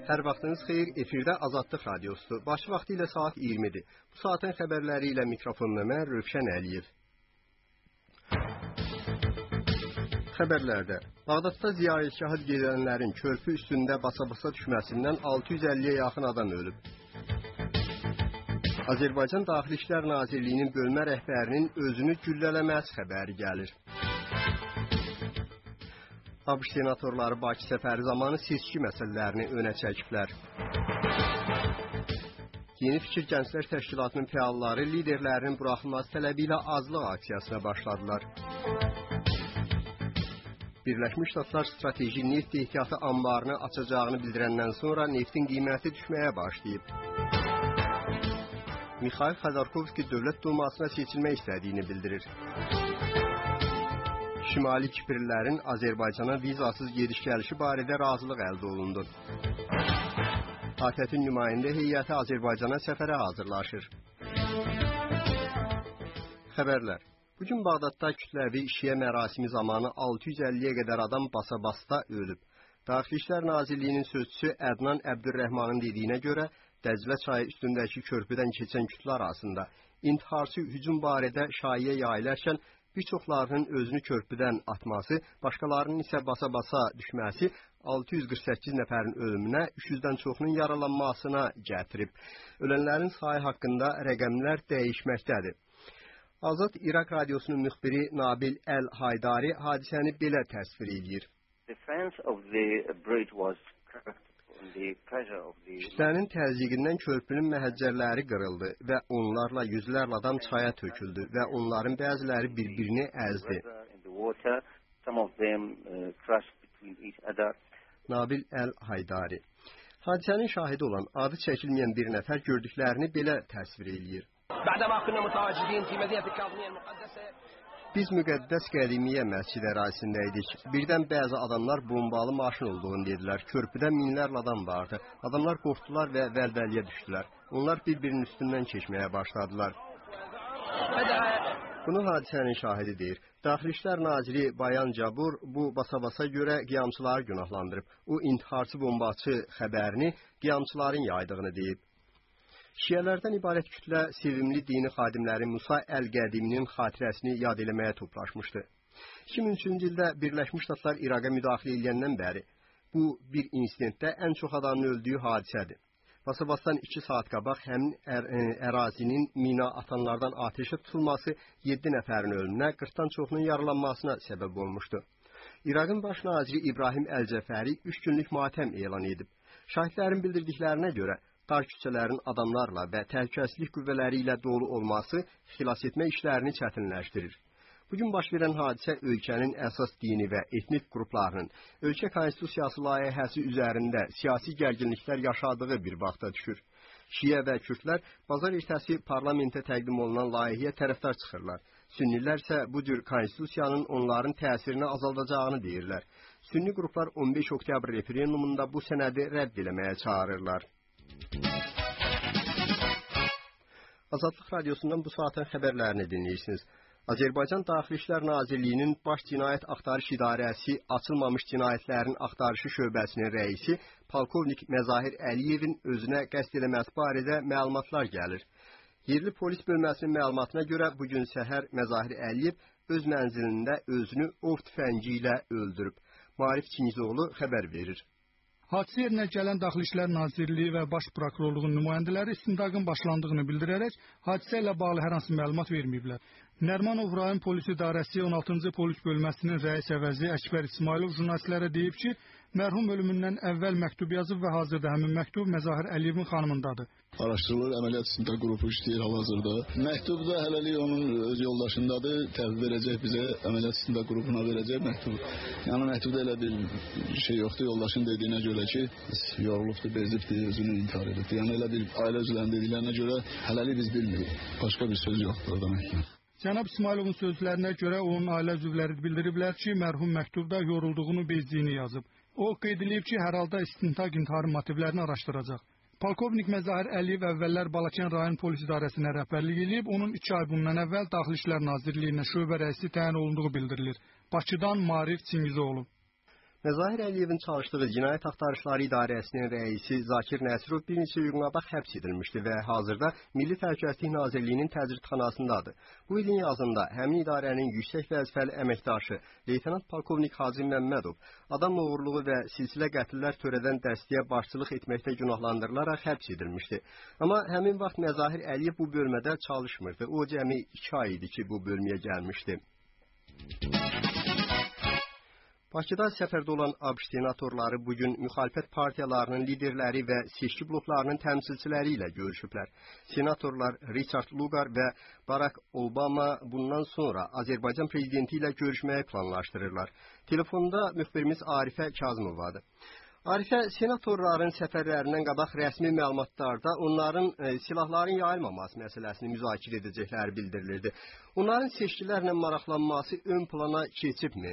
Hər vaxtınız xeyir, efirdə Azadlıq Radiosudur. Başı vaxtı ilə saat 20-dir. Bu saatin xəbərləri ilə mikrofonda mən Rövşən Əliyev. Xəbərlərdə, Bağdadda ziyarətgahı gedənlərin körpü üstündə basa-basa düşməsindən 650-yə yaxın adam ölüb. Azərbaycan Daxili İşlər Nazirliyinin bölmə rəhbərinin özünü güllələməsi xəbəri gəlir. ABŞ senatorları Bakı səfəri zamanı seçki məsələlərini önə çəkiblər. Yeni Fikir Gənclər Təşkilatının fəalları liderlərinin buraxılması tələbi ilə azlıq aksiyasına başladılar. Birləşmiş Ştatlar strateji neft ehtiyatı anbarını açacağını bildirəndən sonra neftin qiyməti düşməyə başlayıb. Mikhail Xodorkovski Dövlət Dumasına seçilmək istədiyini bildirir. Şimali Kiprlilərin Azərbaycana vizasız gediş-gəlişi barədə razılıq əldə olundu. ATƏT-in nümayəndə heyəti Azərbaycana səfərə hazırlaşır. Xəbərlər. Bugün Bağdadda kütləvi şiə mərasimi zamanı 650-yə qədər adam basa-basta ölüb. Daxili İşlər Nazirliyinin sözçüsü Ədnan Əbdürrəhmanın dediyinə görə, Dəclə çayı üstündəki körpüdən keçən kütlə arasında intiharçı hücum barədə şaiyə yayılarkən bir çoxlarının özünü körpüdən atması, başqalarının isə basa-basa düşməsi 648 nəfərin ölümünə, 300-dən çoxunun yaralanmasına gətirib. Ölənlərin sayı haqqında rəqəmlər dəyişməkdədir. Azad İraq Radiosunun müxbiri Nabil Əl-Haydari hadisəni belə təsvir edir. Kütlənin təzyiqindən körpünün məhəccərləri qırıldı və onlarla yüzlərlə adam çaya töküldü və onların bəziləri bir-birini əzdi. Nabil Əl-Haydari. Hadisənin şahidi olan adı çəkilməyən bir nəfər gördüklərini belə təsvir edir. Biz müqəddəs qədimiyyə məscid ərazisində idik. Birdən bəzi adamlar bombalı maşın olduğunu dedilər. Körpüdə minlərlə adam vardı. Adamlar qorxdular və vəlvəliyə düşdülər. Onlar bir-birinin üstündən keçməyə başladılar. Bunu hadisənin şahidi deyir. Daxili İşlər Naziri Bayan Cabur bu basa-basa görə qiyamçıları günahlandırıb. O intiharçı bombaçı xəbərini qiyamçıların yaydığını deyib. Şiələrdən ibarət kütlə sevimli dini xadimləri Musa Əl-Qədiminin xatirəsini yad eləməyə toplaşmışdı. 2003-cü ildə Birləşmiş Ştatlar İraqa müdaxilə edəndən bəri bu bir insidentdə ən çox adamın öldüyü hadisədir. Basa-basdan 2 saat qabaq həmin ərazinin mina atanlardan atəşə tutulması 7 nəfərin ölümünə, 40-dan çoxunun yaralanmasına səbəb olmuşdu. İraqın baş naziri İbrahim Əl-Cəfəri 3 günlük matəm elan edib. Şahidlərin bildirdiklərinə görə dar küçələrin adamlarla və təhlükəsizlik qüvvələri ilə dolu olması xilas etmə işlərini çətinləşdirir. Bugün baş verən hadisə ölkənin əsas dini və etnik qruplarının ölkə konstitusiyası layihəsi üzərində siyasi gərginliklər yaşadığı bir vaxta düşür. Şiə və Kürdlər bazar ertəsi parlamentə təqdim olunan layihəyə tərəfdar çıxırlar. Sünnilər isə bu cür konstitusiyanın onların təsirini azaldacağını deyirlər. Sünni qruplar 15 oktyabr referendumunda bu sənədi rədd eləməyə çağırırlar. Azadlıq Radiosundan bu saatin xəbərlərini dinləyirsiniz. Azərbaycan Daxili İşlər Nazirliyinin Baş Cinayət Axtarış İdarəsi açılmamış cinayətlərin axtarışı şöbəsinin rəisi Polkovnik Məzahir Əliyevin özünə qəsd eləməsi barədə məlumatlar gəlir. Yerli polis bölməsinin məlumatına görə bugün səhər Məzahir Əliyev öz mənzilində özünü ov tüfəngi ilə öldürüb. Marif Çingizoğlu xəbər verir. Hadisə yerinə gələn Daxili İşlər Nazirliyi və Baş Prokurorluğun nümayəndələri istintaqın başlandığını bildirərək hadisə ilə bağlı hər hansı məlumat verməyiblər. Nərmanov rayon polis idarəsi 16-cı polis bölməsinin rəis əvəzi Əkbər İsmailov jurnalistlərə deyib ki, mərhum ölümündən əvvəl məktub yazıb və hazırda həmin məktub Məzahir Əliyevin xanımındadır. Araşdırılır, əməliyyat istintaq qrupu işləyir hal-hazırda. Məktub da hələlik onun öz yoldaşındadır, təhvil verəcək bizə, əməliyyat istintaq qrupuna verəcək məktub. Yəni məktubda elə bir şey yoxdur, yoldaşın dediyinə görə ki, yorulubdur, bezibdir, özünü intihar edibdir. Yəni elə bir ailə üzvlərinin dediklərinə görə hələlik biz bilmirik. Başqa bir söz yoxdur orada məktub. Cənab İsmailovun sözlərinə görə onun ailə üzvləri bildiriblər ki, mərhum məktubda yorulduğunu, bezdiyini yazıb. O qeyd edib ki, hər halda istintaq intiharı motivlərini araşdıracaq. Polkovnik Məzahir Əliyev əvvəllər Balakən rayon polis idarəsinə rəhbərlik edib, onun 2 ay bundan əvvəl Daxili İşlər Nazirliyinə şöbə rəisi təyin olunduğu bildirilir. Bakıdan Marif Çingizoğlu. Məzahir Əliyevin çalışdığı Cinayət Axtarışları İdarəsinin rəisi Zakir Nəsirov bir neçə gün qabaq həbs edilmişdi və hazırda Milli Təhlükəsizlik Nazirliyinin təcridxanasındadır. Bu ilin yazında həmin idarənin yüksək vəzifəli əməkdaşı Leytenant Polkovnik Hacı Məmmədov adam oğurluğu və silsilə qətllər törədən dəstəyə başçılıq etməkdə günahlandırılaraq həbs edilmişdi. Amma həmin vaxt Məzahir Əliyev bu bölmədə çalışmırdı. O cəmi 2 ay idi ki, bu bölməyə gəlmişdi. Bakıda səfərdə olan ABŞ senatorları bugün müxalifət partiyalarının liderləri və seçki bloklarının təmsilçiləri ilə görüşüblər. Senatorlar Richard Lugar və Barack Obama bundan sonra Azərbaycan prezidenti ilə görüşməyi planlaşdırırlar. Telefonda müxbirimiz Arifə Kazımovadır. Arifə, senatorların səfərlərindən qabaq rəsmi məlumatlarda onların silahların yayılmaması məsələsini müzakirə edəcəkləri bildirilirdi. Onların seçkilərlə maraqlanması ön plana keçibmi?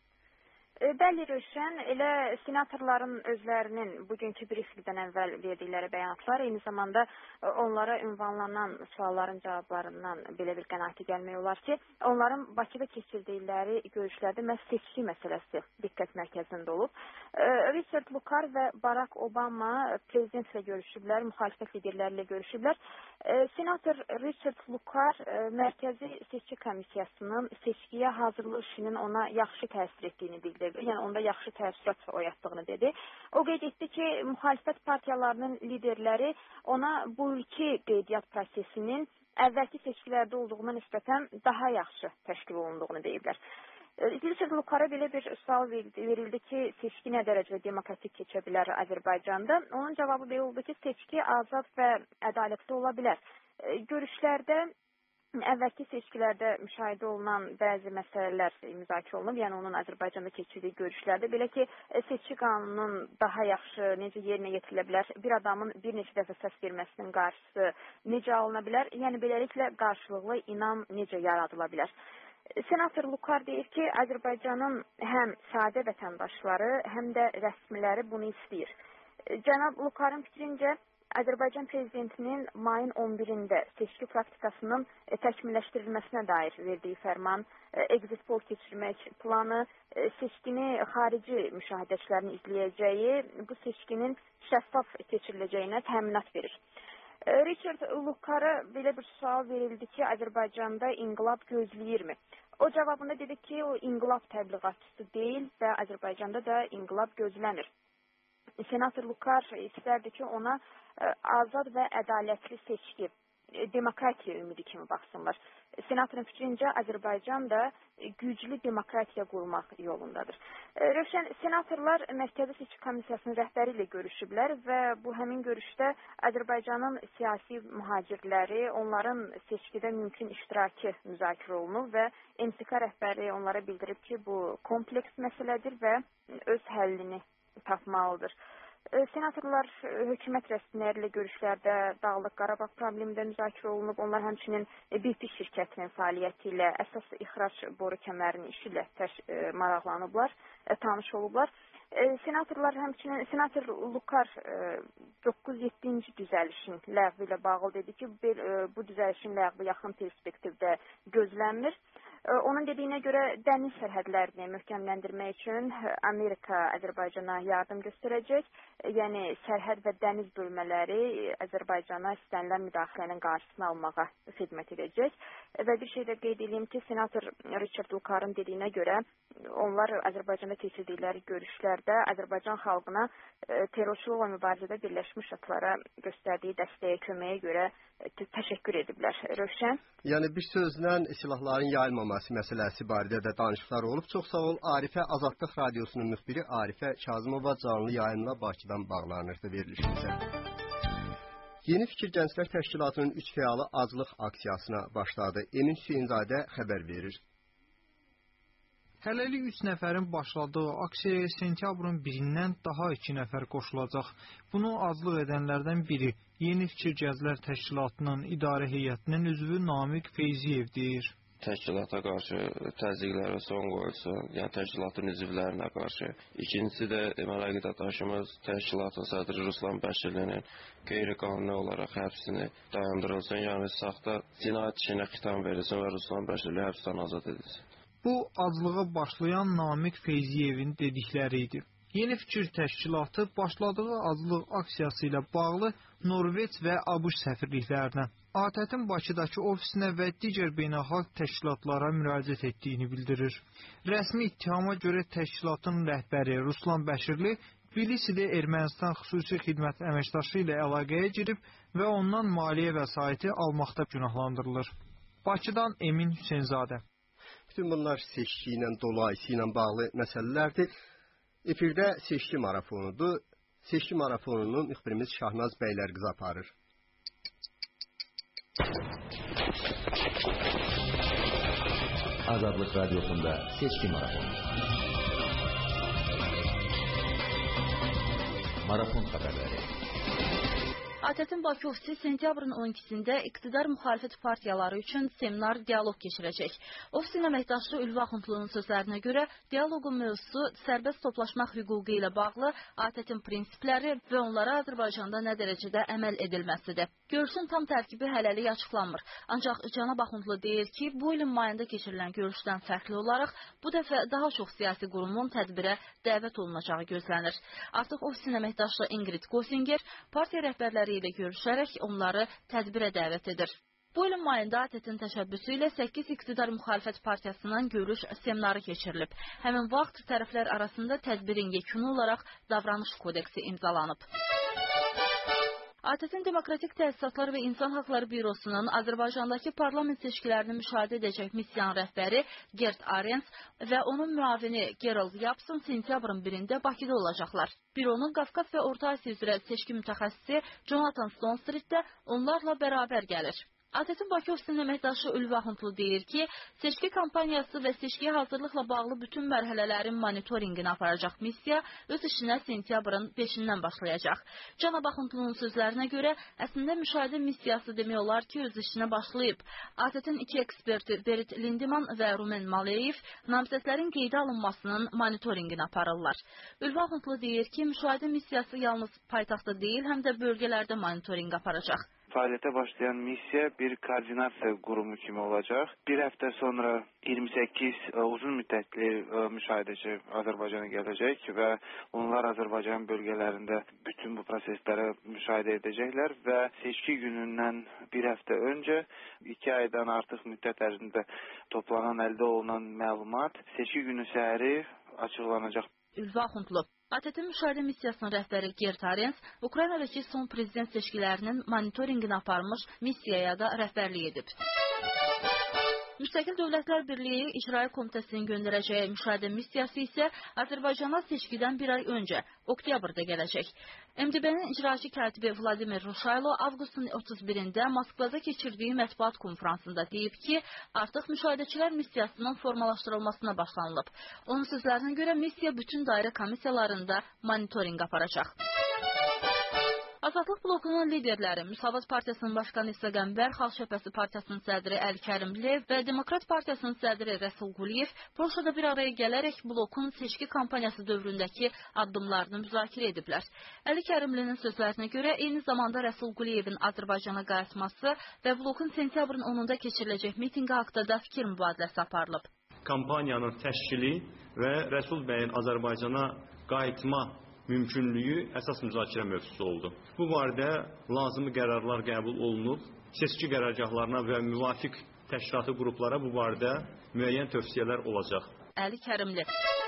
Bəli, Rövşən, elə senatorların özlərinin bugünkü briefingdən əvvəl verdikləri bəyanatlar, eyni zamanda onlara ünvanlanan sualların cavablarından belə bir qənaətə gəlmək olar ki, onların Bakıda keçirdikləri görüşlərdə məhz seçki məsələsi diqqət mərkəzində olub. Richard Lugar və Barack Obama prezidentlə görüşüblər, müxalifət liderləri ilə görüşüblər. Senator Richard Lugar Mərkəzi Seçki Komissiyasının seçkiyə hazırlıq işinin ona yaxşı təsir etdiyini bildirdi. Yəni onda yaxşı təəssürat oyatdığını dedi. O qeyd etdi ki, müxalifət partiyalarının liderləri ona bu ilki qeydiyyat prosesinin əvvəlki seçkilərdə olduğuna nisbətən daha yaxşı təşkil olunduğunu deyiblər. Richard Lugar'a belə bir sual verildi ki, seçki nə dərəcədə demokratik keçə bilər Azərbaycanda? Onun cavabı belə oldu ki, seçki azad və ədalətli ola bilər. Görüşlərdə əvvəlki seçkilərdə müşahidə olunan bəzi məsələlər müzakirə olunub, yəni onun Azərbaycanda keçirdiyi görüşlərdə, belə ki, seçki qanununun daha yaxşı necə yerinə yetirilə bilər, bir adamın bir neçə dəfə səs verməsinin qarşısı necə alına bilər, yəni beləliklə qarşılıqlı inam necə yaradıla bilər. Senator Lugar deyir ki, Azərbaycanın həm sadə vətəndaşları, həm də rəsmiləri bunu istəyir. Cənab Lugar'ın fikrincə, Azərbaycan prezidentinin mayın 11-də seçki praktikasının təkmilləşdirilməsinə dair verdiyi fərman, exit poll keçirmək planı, seçkini xarici müşahidəçilərin izləyəcəyi, bu seçkinin şəffaf keçiriləcəyinə təminat verir. Richard Lugar'a belə bir sual verildi ki, Azərbaycanda inqilab gözləyirmi? O cavabında dedi ki, o inqilab təbliğatçısı deyil və Azərbaycanda da inqilab gözləmir. Senator Lugar istərdi ki, ona azad və ədalətli seçki, demokratiya ümidi kimi baxsınlar. Senatorun fikrincə Azərbaycan da güclü demokratiya qurmaq yolundadır. Rövşən, senatorlar Mərkəzi Seçki Komissiyasının rəhbəri ilə görüşüblər və bu həmin görüşdə Azərbaycanın siyasi mühacirləri, onların seçkidə mümkün iştirakı müzakirə olunub və MSK rəhbəri onlara bildirib ki, bu kompleks məsələdir və öz həllini tapmalıdır. Senatorlar hökumət rəsmiləri ilə görüşlərdə Dağlıq Qarabağ problemində müzakirə olunub. Onlar həmçinin BP şirkətinin fəaliyyəti ilə, əsas ixrac boru kəmərinin işi ilə maraqlanıblar, tanış olublar. Senatorlar həmçinin, Senator Lugar 9-7-ci düzəlişin ləğvi ilə bağlı dedi ki, bu düzəlişin ləğvi yaxın perspektivdə gözlənmir. Onun dediyinə görə dəniz sərhədlərini möhkəmləndirmək üçün Amerika Azərbaycana yardım göstərəcək. Yəni sərhəd və dəniz bölmələri Azərbaycana istənilən müdaxilənin qarşısını almağa xidmət edəcək. Və bir şey də qeyd edeyim ki, Senator Richard Lugar'ın dediyinə görə onlar Azərbaycanda keçirdikləri görüşlərdə Azərbaycan xalqına terrorçuluqla mübarizədə Birləşmiş Ştatlara göstərdiyi dəstəyə, köməyə görə təşəkkür ediblər. Rövşən? Yəni bir sözlə silahların yayılmaması məsələsi barədə də danışıqlar olub. Çox sağ ol Arifə. Azadlıq Radiosunun müxbiri Arifə Kazımova canlı yayınla Bakıdan bağlanırdı verilişimizə. Yeni Fikir Gənclər Təşkilatının 3 fəalı aclıq aksiyasına başladı. Emin Hüseynzadə xəbər verir. Hələlik 3 nəfərin başladığı aksiyaya sentyabrın 1-dən daha 2 nəfər qoşulacaq. Bunu aclıq edənlərdən biri Yeni Fikir Gənclər Təşkilatının idarə heyətinin üzvü Namiq Feyziyev deyir. Təşkilata qarşı təzyiqlərə son qoyulsun, yəni təşkilatın üzvlərinə qarşı. İkincisi də deməli əqidadaşımız təşkilatın sədri Ruslan Bəşirlinin qeyri-qanuni olaraq həbsini dayandırılsın, yəni saxta cinayət işinə xitam verilsin və Ruslan Bəşirli həbsdən azad edilsin. Bu, aclığa başlayan Namiq Feyziyevin dedikləri idi. Yeni Fikir Təşkilatı başladığı aclıq aksiyası ilə bağlı Norveç və ABŞ səfirliklərinə, ATƏT-in Bakıdakı ofisinə və digər beynəlxalq təşkilatlara müraciət etdiyini bildirir. Rəsmi ittihama görə təşkilatın rəhbəri Ruslan Bəşirli Tbilisidə Ermənistan xüsusi xidmət əməkdaşı ilə əlaqəyə girib və ondan maliyyə vəsaiti almaqda günahlandırılır. Bakıdan Emin Hüseynzadə. Bütün bunlar seçki ilə, dolayısı ilə bağlı məsələlərdir. Efirdə seçki marafonudur. Seçki marafonunu müxbirimiz Şahnaz Bəylərqızı aparır. Azadlıq Radyosunda seçki marafonu. Marafon xəbərləri. ATƏT-in Bakı ofisi sentyabrın 12-sində iqtidar müxalifət partiyaları üçün seminar, dialoq keçirəcək. Ofisin əməkdaşı Ülvi Axundlunun sözlərinə görə dialoqun mövzusu sərbəst toplaşmaq hüququ ilə bağlı ATƏT-in prinsipləri və onlara Azərbaycanda nə dərəcədə əməl edilməsidir. Görüşün tam tərkibi hələlik açıqlanmır. Ancaq cənab Axundlu deyir ki, bu ilin mayında keçirilən görüşdən fərqli olaraq bu dəfə daha çox siyasi qurumun tədbirə dəvət olunacağı gözlənir. Artıq ofisin əməkdaşı Ingrid Gosinger partiya rəhbərləri ilə görüşərək onları tədbirə dəvət edir. Bu ilin mayında ATƏT-in təşəbbüsü ilə 8 iqtidar müxalifət partiyasının görüş seminarı keçirilib. Həmin vaxt tərəflər arasında tədbirin yekunu olaraq davranış kodeksi imzalanıb. ATƏT-in Demokratik Təsisatlar və İnsan Haqları Bürosunun Azərbaycandakı parlament seçkilərini müşahidə edəcək missiyanın rəhbəri Gert Arens və onun müavini Gerald Yapson sentyabrın 1-də Bakıda olacaqlar. Büronun Qafqaz və Orta Asiya üzrə seçki mütəxəssisi Jonathan Stonestreet də onlarla bərabər gəlir. ATƏT-in Bakı ofisinin əməkdaşı Ülvi Axundlu deyir ki, seçki kampaniyası və seçkiyə hazırlıqla bağlı bütün mərhələlərin monitorinqini aparacaq missiya öz işinə sentyabrın 5-dən başlayacaq. Cənab Axundlunun sözlərinə görə, əslində müşahidə missiyası demək olar ki, öz işinə başlayıb. ATƏT-in 2 eksperti Berit Lindeman və Rumen Maleyev namizədlərin qeydə alınmasının monitorinqini aparırlar. Ülvi Axundlu deyir ki, müşahidə missiyası yalnız paytaxtda deyil, həm də bölgələrdə monitorinq aparacaq. Fəaliyyətə başlayan missiya bir koordinasiya qurumu kimi olacaq. Bir həftə sonra 28 uzun müddətli müşahidəçi Azərbaycana gələcək və onlar Azərbaycan bölgələrində bütün bu prosesləri müşahidə edəcəklər və seçki günündən bir həftə öncə 2 aydan artıq müddət ərzində toplanan, əldə olunan məlumat seçki günü səhəri açıqlanacaq. Ülvi Axundlu. ATƏT-in müşahidə missiyasının rəhbəri Gert Arens Ukraynadakı son prezident seçkilərinin monitorinqini aparmış missiyaya da rəhbərlik edib. Müstəqil Dövlətlər Birliyi İcraiyyə Komitəsinin göndərəcəyi müşahidə missiyası isə Azərbaycana seçkidən bir ay öncə, oktyabrda gələcək. MDB-nin icraçı katibi Vladimir Ruşaylo avqustun 31-də Moskvada keçirdiyi mətbuat konfransında deyib ki, artıq müşahidəçilər missiyasının formalaşdırılmasına başlanılıb. Onun sözlərinə görə missiya bütün dairə komissiyalarında monitorinq aparacaq. Azadlıq blokunun liderləri Müsavat Partiyasının başqanı İsa Qəmbər, Xalq Cəbhəsi Partiyasının sədri Əli Kərimli və Demokrat Partiyasının sədri Rəsul Quliyev Polşada bir araya gələrək blokun seçki kampaniyası dövründəki addımlarını müzakirə ediblər. Əli Kərimlinin sözlərinə görə eyni zamanda Rəsul Quliyevin Azərbaycana qayıtması və blokun sentyabrın 10-da keçiriləcək mitinqi haqqında da fikir mübadiləsi aparılıb. Kampaniyanın təşkili və Rəsul bəyin Azərbaycana qayıtma mümkünlüyü əsas müzakirə mövzusu oldu. Bu barədə lazımi qərarlar qəbul olunub, seçki qərargahlarına və müvafiq təşkilatı qruplara bu barədə müəyyən tövsiyələr olacaq. Əli Kərimli.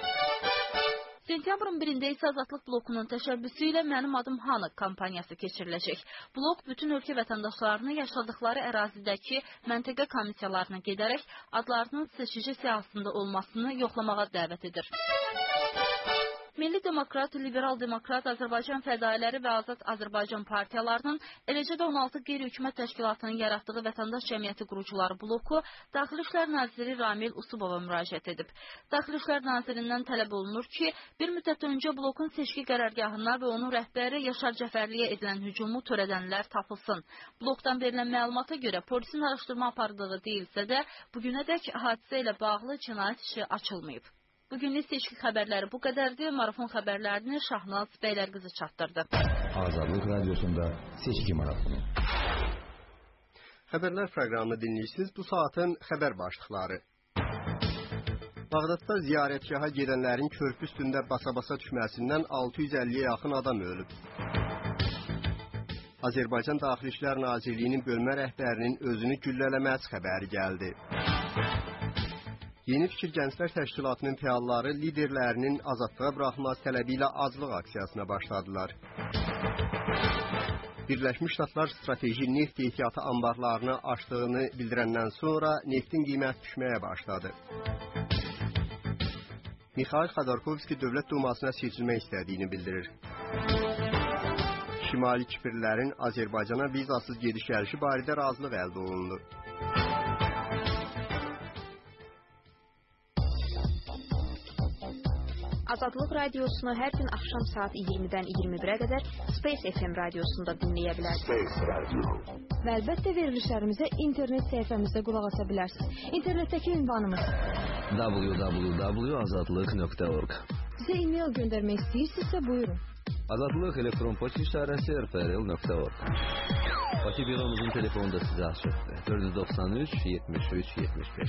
Sentyabrın 1-də isə Azadlıq blokunun təşəbbüsü ilə Mənim adım Hanı kampaniyası keçiriləcək. Blok bütün ölkə vətəndaşlarını yaşadıkları ərazidəki məntəqə komissiyalarına gedərək adlarının seçici siyahısında olmasını yoxlamağa dəvət edir. Milli Demokrat, Liberal Demokrat, Azərbaycan Fədailəri və Azad Azərbaycan partiyalarının, eləcə də 16 qeyri-hökumət təşkilatının yaratdığı Vətəndaş Cəmiyyəti qurucuları bloku Daxili İşlər Naziri Ramil Usubova müraciət edib. Daxili İşlər Nazirindən tələb olunur ki, bir müddət öncə blokun seçki qərargahına və onun rəhbəri Yaşar Cəfərliyə edilən hücumu törədənlər tapılsın. Blokdan verilən məlumata görə polisin araşdırma apardığı deyilsə də, bugünədək hadisə ilə bağlı cinayət işi açılmayıb. Bugünlük seçki xəbərləri bu qədərdir. Marafon xəbərlərini Şahnaz Bəylərqızı çatdırdı. Azadlıq Radyosunda seçki marafonu. Xəbərlər proqramını dinləyirsiniz. Bu saatın xəbər başlıqları. Bağdadda ziyarətgaha gedənlərin körpü üstündə basa-basa düşməsindən 650-yə yaxın adam ölüb. Azərbaycan Daxili İşlər Nazirliyinin bölmə rəhbərinin özünü güllələməsi xəbəri gəldi. Yeni Fikir Gənclər Təşkilatının fəalları liderlərinin azadlığa buraxılması tələbi ilə aclıq aksiyasına başladılar. Birləşmiş Ştatlar strateji neft ehtiyatı anbarlarını açdığını bildirəndən sonra neftin qiyməti düşməyə başladı. Mikhail Xodorkovski Dövlət Dumasına seçilmək istədiyini bildirir. Şimali Kiprlilərin Azərbaycana vizasız gediş-gəlişi barədə razılıq əldə olundu. Azadlıq radiosunu hər gün axşam saat 20-dən 21-ə qədər Space FM radiosunda dinləyə bilərsiniz. Və əlbəttə verilişlərimizə internet səhifəmizdə qulaq asa bilərsiniz. İnternetdəki ünvanımız www.azadlıq.org. Bizə e-mail göndərmək istəyirsinizsə buyurun. Azadlıq elektron poçt işarəsi rprl.org. Bakı büromuzun telefonunda sizə açıqdır. 493 73 75.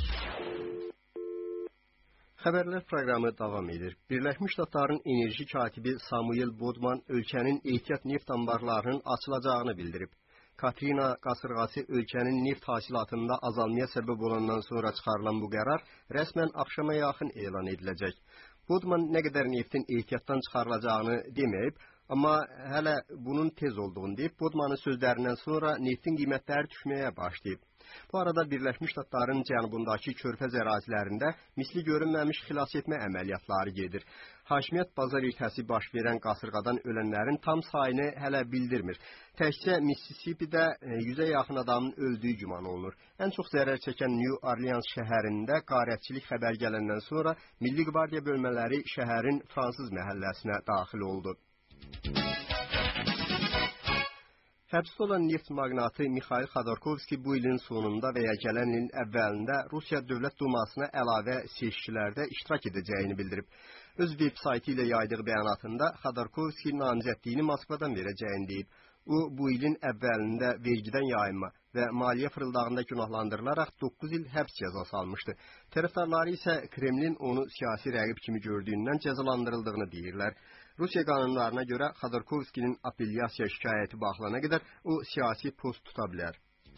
Xəbərlər proqramı davam edir. Birləşmiş Ştatların enerji katibi Samuel Bodman ölkənin ehtiyat neft anbarlarının açılacağını bildirib. Katrina qasırğası ölkənin neft hasilatında azalmaya səbəb olandan sonra çıxarılan bu qərar rəsmən axşama yaxın elan ediləcək. Bodman nə qədər neftin ehtiyatdan çıxarılacağını deməyib, amma hələ bunun tez olduğunu deyib, Bodmanın sözlərindən sonra neftin qiymətləri düşməyə başlayıb. Bu arada Birləşmiş Ştatların cənubundakı körfəz ərazilərində misli görünməmiş xilas etmə əməliyyatları gedir. Hakimiyyət bazar ertəsi baş verən qasırğadan ölənlərin tam sayını hələ bildirmir. Təkcə Mississippidə 100-ə yaxın adamın öldüyü güman olunur. Ən çox zərər çəkən New Orleans şəhərində qarətçilik xəbər gələndən sonra Milli Qvardiya bölmələri şəhərin fransız məhəlləsinə daxil oldu. Həbsdə olan neft magnatı Mikhail Xodorkovski bu ilin sonunda və ya gələn ilin əvvəlində Rusiya Dövlət Dumasına əlavə seçkilərdə iştirak edəcəyini bildirib. Öz veb-saytı ilə yaydığı bəyanatında Xodorkovski namizədliyini Moskvadan verəcəyini deyib. O, bu ilin əvvəlində vergidən yayınma və maliyyə fırıldağında günahlandırılaraq 9 il həbs cəzası almışdı. Tərəfdarları isə Kremlin onu siyasi rəqib kimi gördüyündən cəzalandırıldığını deyirlər. Rusiya qanunlarına görə Xodorkovskinin apellyasiya şikayəti baxılana qədər o siyasi post tuta bilər.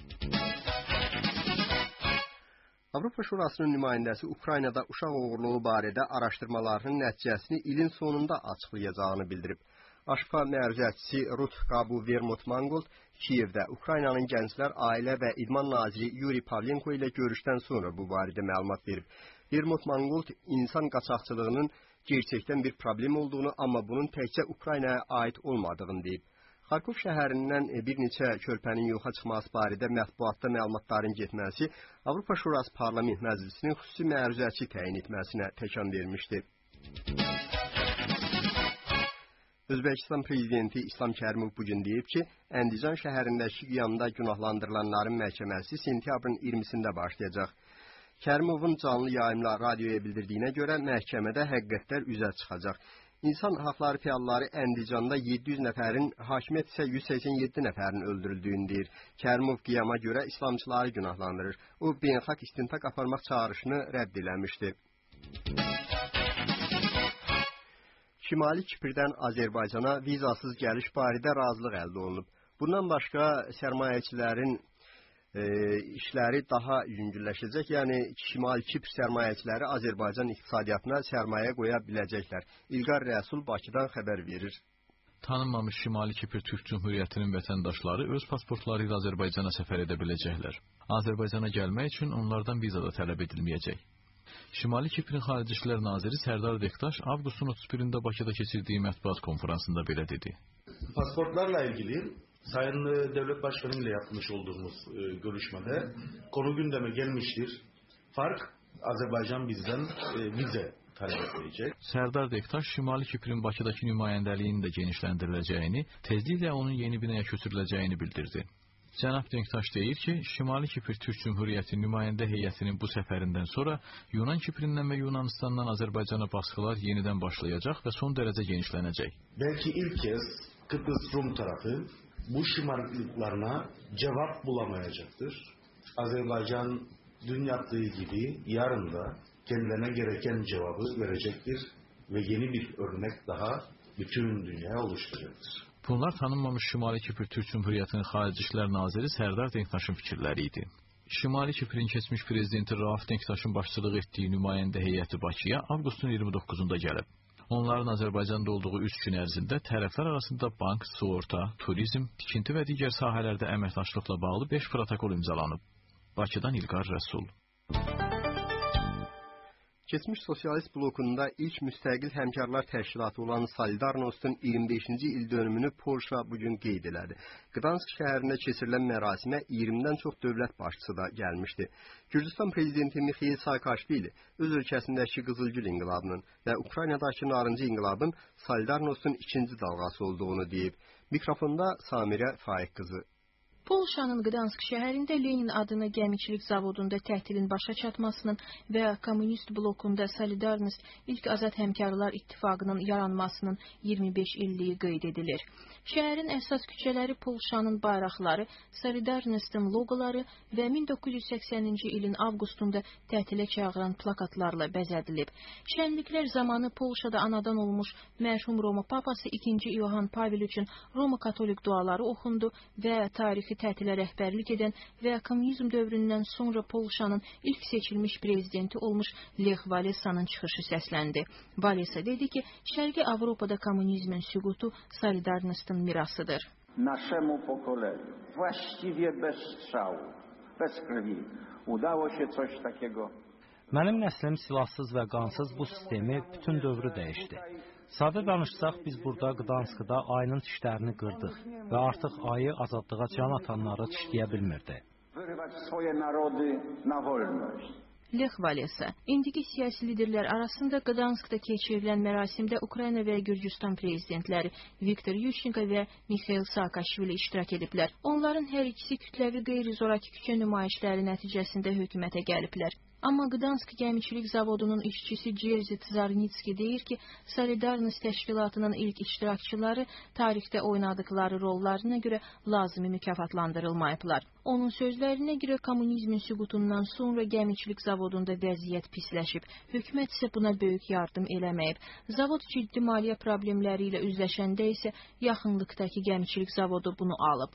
Avropa Şurasının nümayəndəsi Ukraynada uşaq oğurluğu barədə araşdırmalarının nəticəsini ilin sonunda açıqlayacağını bildirib. Aşpa məruzətçisi Rut Qabu-Vermut-Mangold Kiyevdə Ukraynanın Gənclər, Ailə və İdman naziri Yuri Pavlenko ilə görüşdən sonra bu barədə məlumat verib. Vermut-Mangold insan qaçaqçılığının gerçəkdən bir problem olduğunu, amma bunun təkcə Ukraynaya aid olmadığını deyib. Xarkov şəhərindən bir neçə körpənin yoxa çıxması barədə mətbuatda məlumatların getməsi Avropa Şurası Parlament Məclisinin xüsusi məruzətçi təyin etməsinə təkan vermişdi. Özbəkistan prezidenti İslam Kərimov bugün deyib ki, Əndican şəhərindəki qiyamda günahlandırılanların məhkəməsi sentyabrın 20-sində başlayacaq. Kərimovun canlı yayımla radioya bildirdiyinə görə məhkəmədə həqiqətlər üzə çıxacaq. İnsan haqları fəalları Əndicanda 700 nəfərin, hakimiyyət isə 187 nəfərin öldürüldüyünü deyir. Kərimov qiyama görə İslamçıları günahlandırır. O, beynəlxalq istintaq aparmaq çağrışını rədd eləmişdi. Şimali Kiprdən Azərbaycana vizasız gəliş barədə razılıq əldə olunub. Bundan başqa sərmayəçilərin işləri daha yüngülləşəcək, yəni Şimali Kipr sərmayəçiləri Azərbaycan iqtisadiyyatına sərmayə qoya biləcəklər. İlqar Rəsul Bakıdan xəbər verir. Tanınmamış Şimali Kipr Türk Cümhuriyyətinin vətəndaşları öz pasportları ilə Azərbaycana səfər edə biləcəklər. Azərbaycana gəlmək üçün onlardan viza da tələb edilməyəcək. Şimali Kiprin Xarici İşlər Naziri Sərdar Bektaş avqustun 31-də Bakıda keçirdiyi mətbuat konferansında belə dedi. Pasportlarla ilgili Sayın Devlet Başkanı ile yapmış olduğumuz görüşmede konu gündeme gelmiştir. Fark Azerbaycan bizden vize talep edecek. Sərdar Bektaş Şimali Kiprin Bakıdakı nümayəndəliyinin də genişləndiriləcəyini, tezliklə onun yeni binaya köçürüləcəyini bildirdi. Cənab Denktaş deyir ki, Şimali Kipr Türk Cümhuriyyəti nümayəndə heyətinin bu səfərindən sonra Yunan Kiprindən və Yunanistandan Azərbaycana baskılar yenidən başlayacaq və son dərəcə genişlənəcək. Belki ilk kez Kıbrıs Rum tarafı bu şımarıklıklarına cevap bulamayacaktır. Azerbaycan dün yaptığı gibi yarın da kendilerine gereken cevabı verecektir ve yeni bir örnek daha bütün dünyaya oluşturacaktır. Bunlar tanınmamış Şimali Kipr Türk Cumhuriyeti'nin Xarici İşlər Naziri Sərdar Denktaşın fikirləri idi. Şimali Kipr'in keçmiş prezidenti Rauf Denktaşın başçılıq etdiyi nümayəndə heyəti Bakıya avqustun 29-da gəlib. Onların Azərbaycanda olduğu 3 gün ərzində tərəflər arasında bank, sığorta, turizm, tikinti və digər sahələrdə əməkdaşlıqla bağlı 5 protokol imzalanıb. Bakıdan İlqar Rəsul. Keçmiş Sosialist blokunda ilk müstəqil həmkarlar təşkilatı olan Solidarnostun 25-ci il dönümünü Polşa bugün qeyd elədi. Gdansk şəhərində keçirilən mərasimə 20-dən çox dövlət başçısı da gəlmişdi. Gürcüstan prezidenti Mikhail Saakashvili öz ölkəsindəki Qızılgül inqilabının və Ukraynadakı Narıncı inqilabın Solidarnostun ikinci dalğası olduğunu deyib. Mikrofonda Samirə Faiq qızı. Polşanın Gdansk şəhərində Lenin adını gəmiçilik zavodunda tətilin başa çatmasının və Kommunist blokunda Solidarnost ilk azad həmkarlar ittifaqının yaranmasının 25 illiyi qeyd edilir. Şəhərin əsas küçələri Polşanın bayraqları, Solidarnostun loqoları və 1980-ci ilin avqustunda tətilə çağıran plakatlarla bəzədilib. Şənliklər zamanı Polşada anadan olmuş mərhum Roma papası 2. İohan Pavel üçün Roma katolik duaları oxundu və tarixi tətilə rəhbərlik edən və kommunizm dövründən sonra Polşanın ilk seçilmiş prezidenti olmuş Lech Walesa'nın çıxışı səsləndi. Walesa dedi ki, Şərqi Avropada kommunizmin süqutu Solidarnostun mirasıdır. Naszemu pokoleniu, właściwie bez strzału, bez krwi, udało się coś takiego. Mənim nəslim silahsız və qansız bu sistemi bütün dövrü dəyişdi. Sadə danışsaq, biz burada Gdanskda ayının tişlərini qırdıq və artıq ayı azadlığa can atanları tişləyə bilmirdi. Lech Walesa, indiki siyasi liderlər arasında Gdanskda keçirilən mərasimdə Ukrayna və Gürcüstan prezidentləri Viktor Yushchenko və Mikhail Saakashvili iştirak ediblər. Onların hər ikisi kütləvi qeyri-zoraki küçə nümayişləri nəticəsində hökumətə gəliblər. Amma Gdansk gəmiçilik zavodunun işçisi Jerzy Tsarnitski deyir ki, Solidarnost təşkilatının ilk iştirakçıları tarixdə oynadıkları rollarına görə lazımi mükafatlandırılmayıblar. Onun sözlərinə görə kommunizmin süqutundan sonra gəmiçilik zavodunda vəziyyət pisləşib. Hökumət isə buna böyük yardım eləməyib. Zavod ciddi maliyyə problemləri ilə üzləşəndə isə yaxınlıqdakı gəmiçilik zavodu bunu alıb.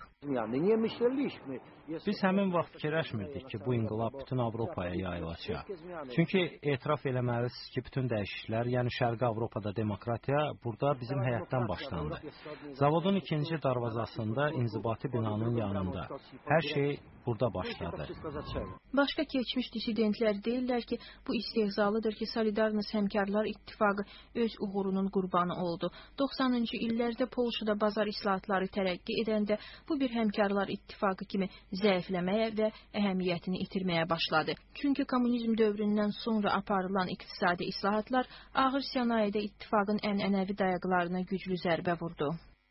Biz həmin vaxt fikirləşmirdik ki, bu inqilab bütün Avropaya yayılacaq. Çünki etiraf eləməlisiniz ki, bütün dəyişikliklər, yəni Şərqi Avropada demokratiya burada bizim həyətdən başlandı. Zavodun ikinci darvazasında inzibati binanın yanında. Hər şey burada başladı. Başqa keçmiş dissidentlər deyirlər ki, bu istehzalıdır ki, Solidarnost həmkarlar ittifaqı öz uğurunun qurbanı oldu. 90-cı illərdə Polşada bazar islahatları tərəqqi edəndə bu bir həmkarlar ittifaqı kimi zəifləməyə və əhəmiyyətini itirməyə başladı. Çünki kommunizm dövründən sonra aparılan iqtisadi islahatlar ağır sənayedə ittifaqın ənənəvi dayaqlarına güclü zərbə vurdu.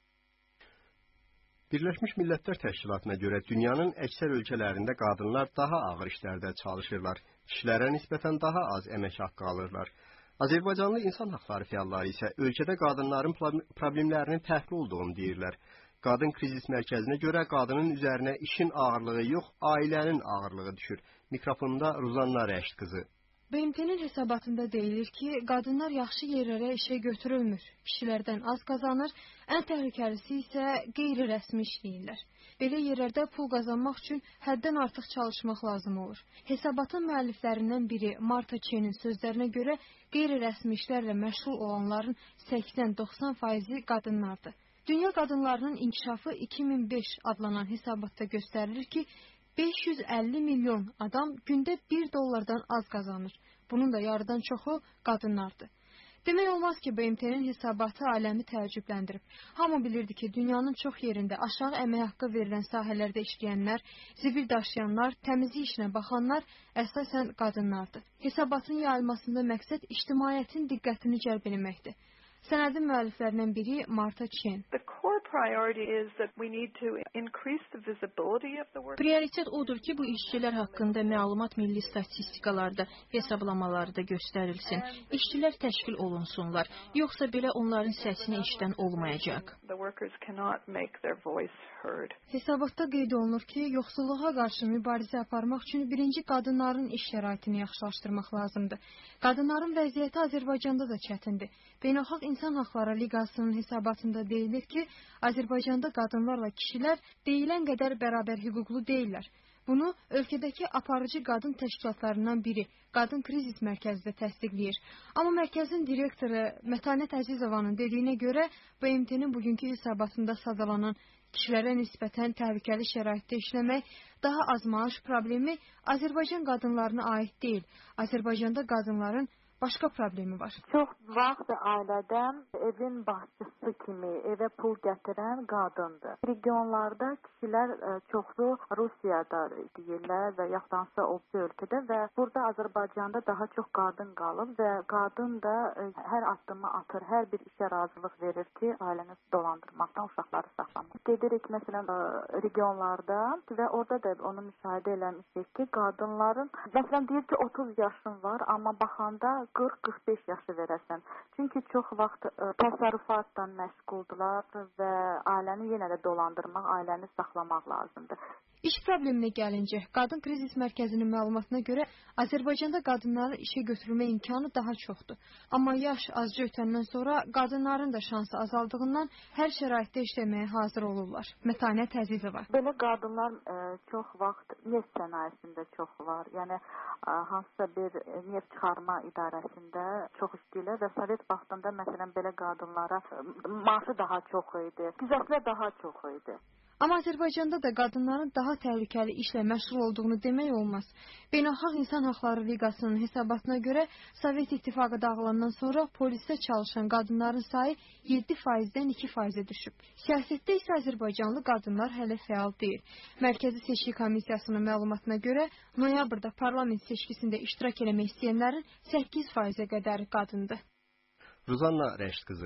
Birləşmiş Millətlər Təşkilatına görə dünyanın əksər ölkələrində qadınlar daha ağır işlərdə çalışırlar. Kişilərə nisbətən daha az əmək haqqı alırlar. Azərbaycanlı insan haqları fəalları isə ölkədə qadınların problemlərinin fərqli olduğunu deyirlər. Qadın Krizis Mərkəzinə görə qadının üzərinə işin ağırlığı yox, ailənin ağırlığı düşür. Mikrofonda Ruzanna Rəşd qızı. BMT-nin hesabatında deyilir ki, qadınlar yaxşı yerlərə işə götürülmür, kişilərdən az qazanır, ən təhlükəlisi isə qeyri-rəsmi işləyirlər. Belə yerlərdə pul qazanmaq üçün həddən artıq çalışmaq lazım olur. Hesabatın müəlliflərindən biri Marta Çenin sözlərinə görə qeyri-rəsmi işlərlə məşğul olanların 80-90% qadınlardır. Dünya qadınlarının inkişafı 2005 adlanan hesabatda göstərilir ki, 550 milyon adam gündə $1 az qazanır. Bunun da yarıdan çoxu qadınlardır. Demək olmaz ki, BMT-nin hesabatı aləmi təəccübləndirib. Hamı bilirdi ki, dünyanın çox yerində aşağı əmək haqqı verilən sahələrdə işləyənlər, zibil daşıyanlar, təmizlik işinə baxanlar əsasən qadınlardır. Hesabatın yayılmasında məqsəd ictimaiyyətin diqqətini cəlb etməkdir. Sənədin müəlliflərindən biri Marta Chen. Prioritet odur ki, bu işçilər haqqında məlumat milli statistikalarda, hesablamalarda göstərilsin. İşçilər təşkil olunsunlar, yoxsa belə onların səsini eşidən olmayacaq. Hesabatda qeyd olunur ki, yoxsulluğa qarşı mübarizə aparmaq üçün birinci qadınların iş şəraitini yaxşılaşdırmaq lazımdır. Qadınların vəziyyəti Azərbaycanda da çətindir. Beynəlxalq İnsan Haqları Liqasının hesabatında deyilir ki, Azərbaycanda qadınlarla kişilər deyilən qədər bərabər hüquqlu deyillər. Bunu ölkədəki aparıcı qadın təşkilatlarından biri, Qadın Krizis Mərkəzi də təsdiqləyir. Amma mərkəzin direktoru Mətanət Əzizovanın dediyinə görə, BMT-nin bugünkü hesabatında sadalanan kişilərə nisbətən təhlükəli şəraitdə işləmək, daha az maaş problemi Azərbaycan qadınlarına aid deyil. Azərbaycanda qadınların başqa problemi var. Çox vaxt ailədən evin başçısı kimi evə pul gətirən qadındır. Regionlarda kişilər çoxlu Rusiyada deyirlər və yaxdansa o ölkədə və burada Azərbaycanda daha çox qadın qalır və qadın da hər addımı atır, hər bir işə razılıq verir ki, ailəni dolandırmaqdan uşaqları saxlamaq. Gedirik məsələn regionlarda və orada da onu müşahidə eləmişik ki, qadınların məsələn deyir ki 30 yaşın var, amma baxanda 40-45 yaşı verəsən. Çünki çox vaxt təsərrüfatla məşğuldular və ailəni yenə də dolandırmaq, ailəni saxlamaq lazımdır. İş probleminə gəlincə, Qadın Krizis Mərkəzinin məlumatına görə Azərbaycanda qadınların işə götürülmə imkanı daha çoxdur. Amma yaş azca ötəndən sonra qadınların da şansı azaldığından hər şəraitdə işləməyə hazır olurlar. Mətanət Əzizova. Belə qadınlar çox vaxt neft sənayesində çox var. Yəni hansısa bir neft çıxarma idarəsində çox işləyirlər və Sovet vaxtında məsələn belə qadınlara maaşı daha çox idi, güzəştlər daha çox idi. Amma Azərbaycanda da qadınların daha təhlükəli işlə məşğul olduğunu demək olmaz. Beynəlxalq İnsan Haqları Liqasının hesabatına görə Sovet İttifaqı dağılandan sonra polisdə çalışan qadınların sayı 7%-dən 2%-ə düşüb. Siyasətdə isə Azərbaycanlı qadınlar hələ fəal deyil. Mərkəzi Seçki Komissiyasının məlumatına görə noyabrda parlament seçkisində iştirak eləmək istəyənlərin 8%-ə qədəri qadındır. Ruzanna Rəşd qızı.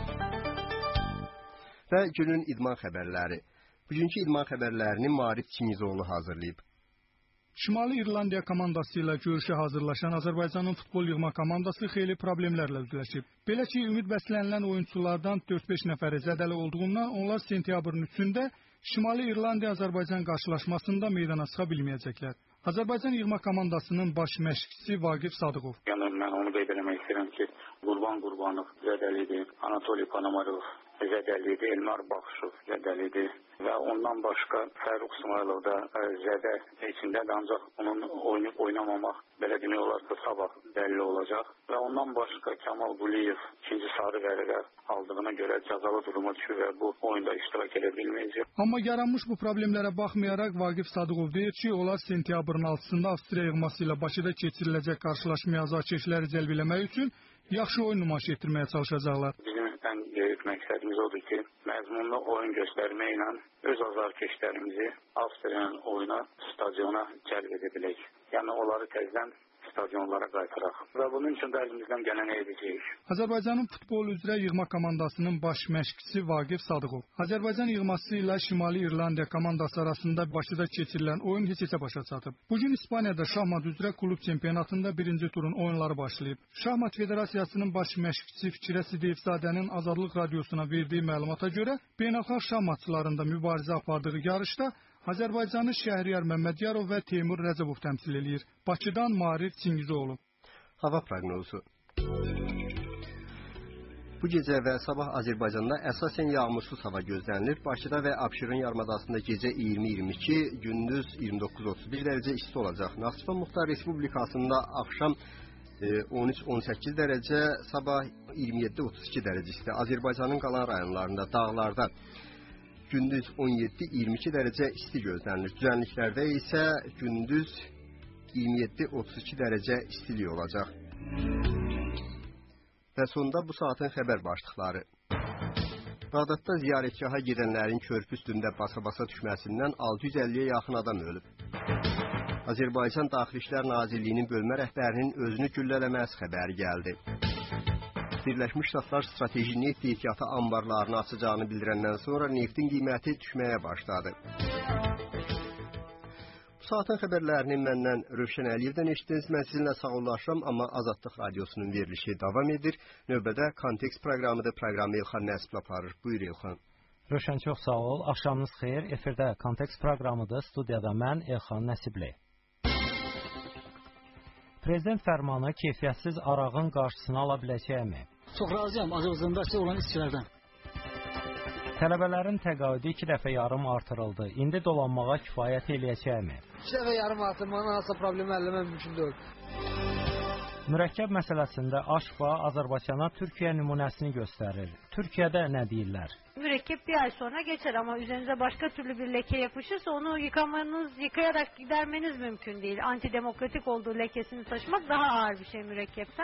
Və günün idman xəbərləri. Bugünkü idman xəbərlərini Marif Çingizoğlu hazırlayıb. Şimali İrlandiya komandası ilə görüşə hazırlaşan Azərbaycanın futbol yığma komandası xeyli problemlərlə üzləşib. Belə ki, ümid bəslənilən oyunçulardan 4-5 nəfəri zədəli olduğundan onlar sentyabrın 3-də Şimali İrlandiya-Azərbaycan qarşılaşmasında meydana çıxa bilməyəcəklər. Azərbaycan yığma komandasının baş məşqçisi Vaqif Sadıqov. Yəni mən onu qeyd etmək istəyirəm ki, Qurbanov zədəlidir, Anatoliy Panamarov zədəlidir, Elmar Baxışov zədəlidir və ondan başqa Fəruq İsmailov da zədə içindədir, ancaq onun oynayıb oynamamaq belə demək olar ki, sabah bəlli olacaq və ondan başqa Kamal Quliyev ikinci sarı vərəqə aldığına görə cəzalı duruma düşür və bu oyunda iştirak edə bilməyəcək. Amma yaranmış bu problemlərə baxmayaraq Vaqif Sadıqov deyir ki, onlar sentyabrın 6-sında Avstriya yığması ilə Bakıda keçiriləcək qarşılaşmaya azarkeşləri cəlb eləmək üçün yaxşı oyun nümayiş etdirməyə çalışacaqlar. Bizim ən böyük məqsədimiz odur ki, məzmunlu oyun göstərməklə öz azarkeşlərimizi Avstriyanın oyuna, stadiona cəlb edə bilək. Yəni onları təzədən stadionlara qaytaraq və bunun üçün də əlimizdən gələni edəcəyik. Azərbaycanın futbol üzrə yığma komandasının baş məşqçisi Vaqif Sadıqov. Azərbaycan yığması ilə Şimali İrlandiya komandası arasında Bakıda keçirilən oyun heç-heçə başa çatıb. Bugün İspaniyada şahmat üzrə klub çempionatında birinci turun oyunları başlayıb. Şahmat Federasiyasının baş məşqçisi Fikrə Sidiyevzadənin Azadlıq Radiosuna verdiyi məlumata görə beynəlxalq şahmatçılarında mübarizə apardığı yarışda Azərbaycanı Şəhriyar Məmmədiyarov və Teymur Rəcəbov təmsil eləyir. Bakıdan Marif Çingizoğlu. Hava proqnozu. Bu gecə və sabah Azərbaycanda əsasən yağmursuz hava gözlənilir. Bakıda və Abşeron yarımadasında gecə 20-22, gündüz 29-31 dərəcə isti olacaq. Naxçıvan Muxtar Respublikasında axşam 13-18 dərəcə, sabah 27-32 dərəcə isti. Azərbaycanın qalan rayonlarında, dağlarda gündüz 17-22 dərəcə isti gözlənilir. Düzənliklərdə isə gündüz 27-32 dərəcə istilik olacaq. Və sonunda bu saatin xəbər başlıqları. Bağdadda ziyarətgaha gedənlərin körpü üstündə basa-basa düşməsindən 650-yə yaxın adam ölüb. Azərbaycan Daxili İşlər Nazirliyinin bölmə rəhbərinin özünü güllələməsi xəbəri gəldi. Birləşmiş Ştatlar strateji neft ehtiyatı anbarlarını açacağını bildirəndən sonra neftin qiyməti düşməyə başladı. Bu saatın xəbərlərini məndən Rövşən Əliyevdən eşitdiniz. Mən sizinlə sağollaşıram, amma Azadlıq Radiosunun verilişi davam edir. Növbədə Kontekst proqramıdır. Proqramı İlxan Nəsib aparır. Buyur İlxan. Rövşən, çox sağ ol. Axşamınız xeyir. Efirdə Kontekst proqramıdır. Studiyada mən İlxan Nəsibli. Prezident fərmanı keyfiyyətsiz arağın qarşısını ala biləcəkmi? Çox razıyam Azərbaycanda olan işçilərdən. Tələbələrin təqaüdü 2 dəfə yarım artırıldı. İndi dolanmağa kifayət eləyəcəkmi? 2 dəfə yarım artırmanın hansısa problemi həlləmək mümkün deyil. Mürəkkəb məsələsində AŞFA Azərbaycana Türkiyə nümunəsini göstərir. Türkiyədə nə deyirlər? Mürekkep bir ay sonra geçer ama üzerinize başka türlü bir leke yapışırsa onu yıkayarak gidermeniz mümkün değil. Antidemokratik olduğu lekesini taşımak daha ağır bir şey mürekkepten.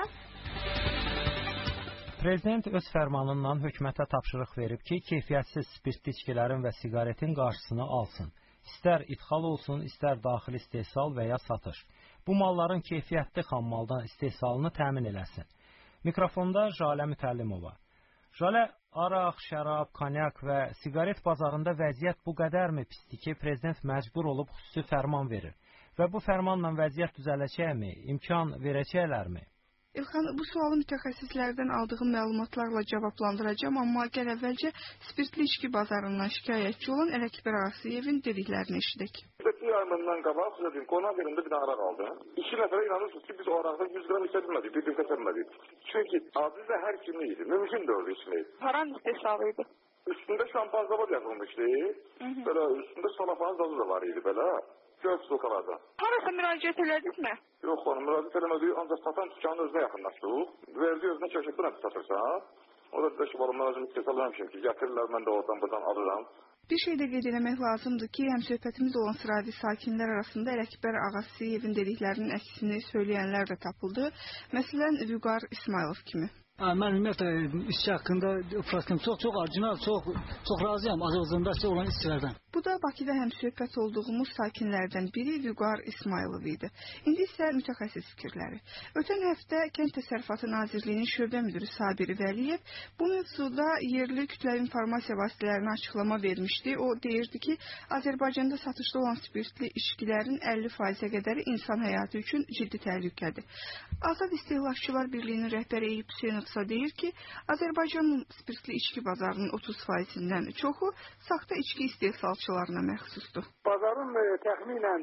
Prezident öz fərmanıyla hökumətə tapşırıq verib ki, keyfiyyətsiz spirtli içkilərin və siqaretin qarşısını alsın. İstər idxal olsun, istər daxili istehsal və ya satış. Bu malların keyfiyyətli xammaldan istehsalını təmin eləsin. Mikrofonda Jalə Mütəllimova. Jalə, araq, şərab, konyak və siqaret bazarında vəziyyət bu qədərmi pisdir ki, prezident məcbur olub xüsusi fərman verir? Və bu fərmanla vəziyyət düzələcəkmi, imkan verəcəklərmi? İlxan, bu sualı mütəxəssislərdən aldığım məlumatlarla cavablandıracağım, amma gəl əvvəlcə spirtli içki bazarından şikayətçi olan Ələkbər Ağasıyevin dediklərini eşidək. Bir ay bundan qabaq, sizə deyim, qonaq yerində bir araq aldı. 2 nəfərə inanırsınız ki, biz o araqdan 100 qram içə bilmədik, bir qısa bilmədik. Çünki adı da hər kimi idi, mümkün də oldu içmək. Haram istehsalı idi. Üstündə şampan zabad yazılmışdı, belə üstündə salafan zadı da var idi, belə. Göz sokalarda. Harasa müraciət elədiniz mi? Yox, xanım, müraciət eləmədik, ancaq satan dükkanın özünə yaxınlaşdıq. Verdi özünə çəkib, bu nə satırsan? O da dedi ki, balım, mən özüm istehsal eləmişim ki, gətirirlər, mən də oradan buradan alıram. Bir şey də qeyd eləmək lazımdır ki, həmsöhbətimiz olan sıravi sakinlər arasında Ələkbər Ağasıyevin dediklərinin əksini söyləyənlər də tapıldı. Məsələn, Vüqar İsmailov kimi. Mən ümumiyyətlə işçi haqqında çox orijinal, çox razıyam Azərbaycanda olan işçilərdən. Bu da Bakıda həmsöhbət olduğumuz sakinlərdən biri Vüqar İsmailov idi. İndi isə mütəxəssis fikirləri. Ötən həftə Kənd Təsərrüfatı Nazirliyinin şöbə müdürü Sabir Vəliyev bu mövzuda yerli kütləvi informasiya vasitələrinə açıqlama vermişdi. O deyirdi ki, Azərbaycanda satışda olan spirtli içkilərin 50%-ə qədəri insan həyatı üçün ciddi təhlükədir. Azad İstehlakçılar Birliyinin rəhbəri Eyüp Hüseynov deyir ki, Azərbaycanın spirtli içki bazarının 30%-dən çoxu saxta içki istehsalçılarına məxsusdur. Bazarın təxminən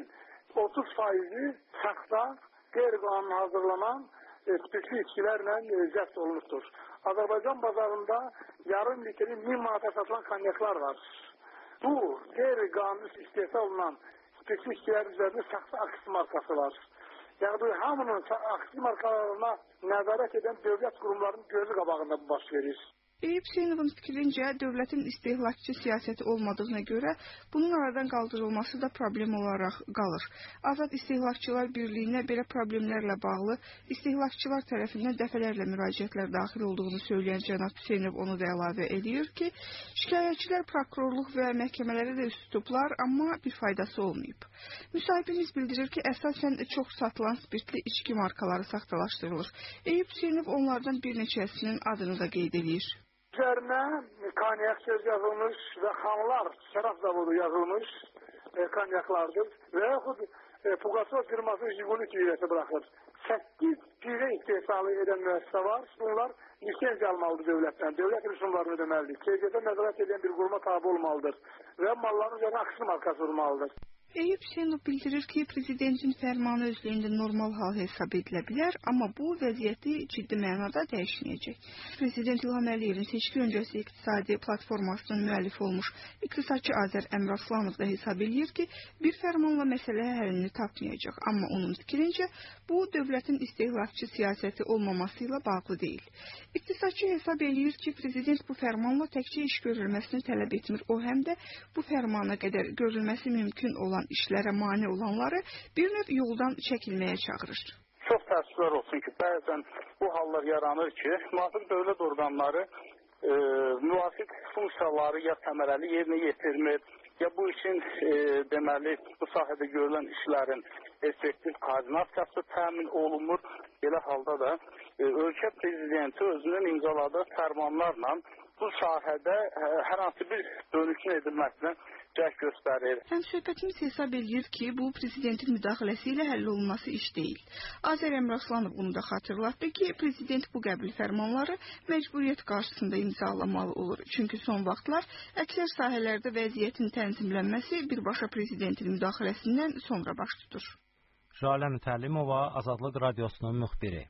30%-i saxta, qeyri-qanuni hazırlanan spirtli içkilərlə zəbt olunubdur. Azərbaycan bazarında yarım litrin 1000 manata satılan konyaklar var. Bu qeyri-qanuni istehsal olunan spirtli içkilərin üzərində saxta aks markası var. Yəni bu hamının aksi markalarına nəzarət edən dövlət qurumlarının gözü qabağında bu baş verir. Eyüp Hüseynovun fikrincə dövlətin istehlakçı siyasəti olmadığına görə bunun aradan qaldırılması da problem olaraq qalır. Azad İstehlakçılar Birliyinə belə problemlərlə bağlı istehlakçılar tərəfindən dəfələrlə müraciətlər daxil olduğunu söyləyən cənab Hüseynov onu da əlavə edir ki, şikayətçilər prokurorluq və məhkəmələrə də üst tutublar, amma bir faydası olmayıb. Müsahibimiz bildirir ki, əsasən çox satılan spirtli içki markaları saxtalaşdırılır. Eyüp Hüseynov onlardan bir neçəsinin adını da qeyd edir. Üzərinə konyak söz yazılmış və xanlar şərab zavodu yazılmış konyaklardır və yaxud Pugasov firması Jiguli tüyürəsi bırakır. 8 pire istehsalı edən müəssisə var. Bunlar lisenziya almalıdır dövlətdən. Dövlət rüsumlarını ödəməlidir. Keyfiyyətə nəzarət edən bir quruma tabi olmalıdır və malların üzərinə aksi markası vurmalıdır. Eyüp Hüseynov bildirir ki, prezidentin fərmanı özlüyündə normal hal hesab edilə bilər, amma bu vəziyyəti ciddi mənada dəyişməyəcək. Prezident İlham Əliyevin seçki öncəsi iqtisadi platformasının müəllifi olmuş iqtisadçı Azər Əmraslanov da hesab edir ki, bir fərmanla məsələ həllini tapmayacaq, amma onun fikrincə bu dövlətin istehlakçı siyasəti olmaması ilə bağlı deyil. İqtisadçı hesab edir ki, prezident bu fərmanla təkcə iş görülməsini tələb etmir, o həm də bu fərmana qədər görülməsi mümkün olan işlərə mane olanları bir növ yoldan çəkilməyə çağırır. Çox təəssüflər olsun ki, bəzən bu hallar yaranır ki, müvafiq dövlət orqanları müvafiq funksiyaları ya səmərəli yerinə yetirmir, ya bu için deməli bu sahədə görülən işlərin effektiv koordinasiyası təmin olunmur Belə halda da ölkə prezidenti özünün imzaladığı fərmanlarla bu sahədə hər hansı bir dönüşün edilməsinə cəhd göstərir. Həmsöhbətimiz hesab edir ki, bu prezidentin müdaxiləsi ilə həll olunması iş deyil. Azər Əmraslanov bunu da xatırlatdı ki, prezident bu qəbul fərmanları məcburiyyət qarşısında imzalamalı olur. Çünki son vaxtlar əksər sahələrdə vəziyyətin tənzimlənməsi birbaşa prezidentin müdaxiləsindən sonra baş tutur. Jalə Mütəllimova, Azadlıq Radiosunun müxbiri.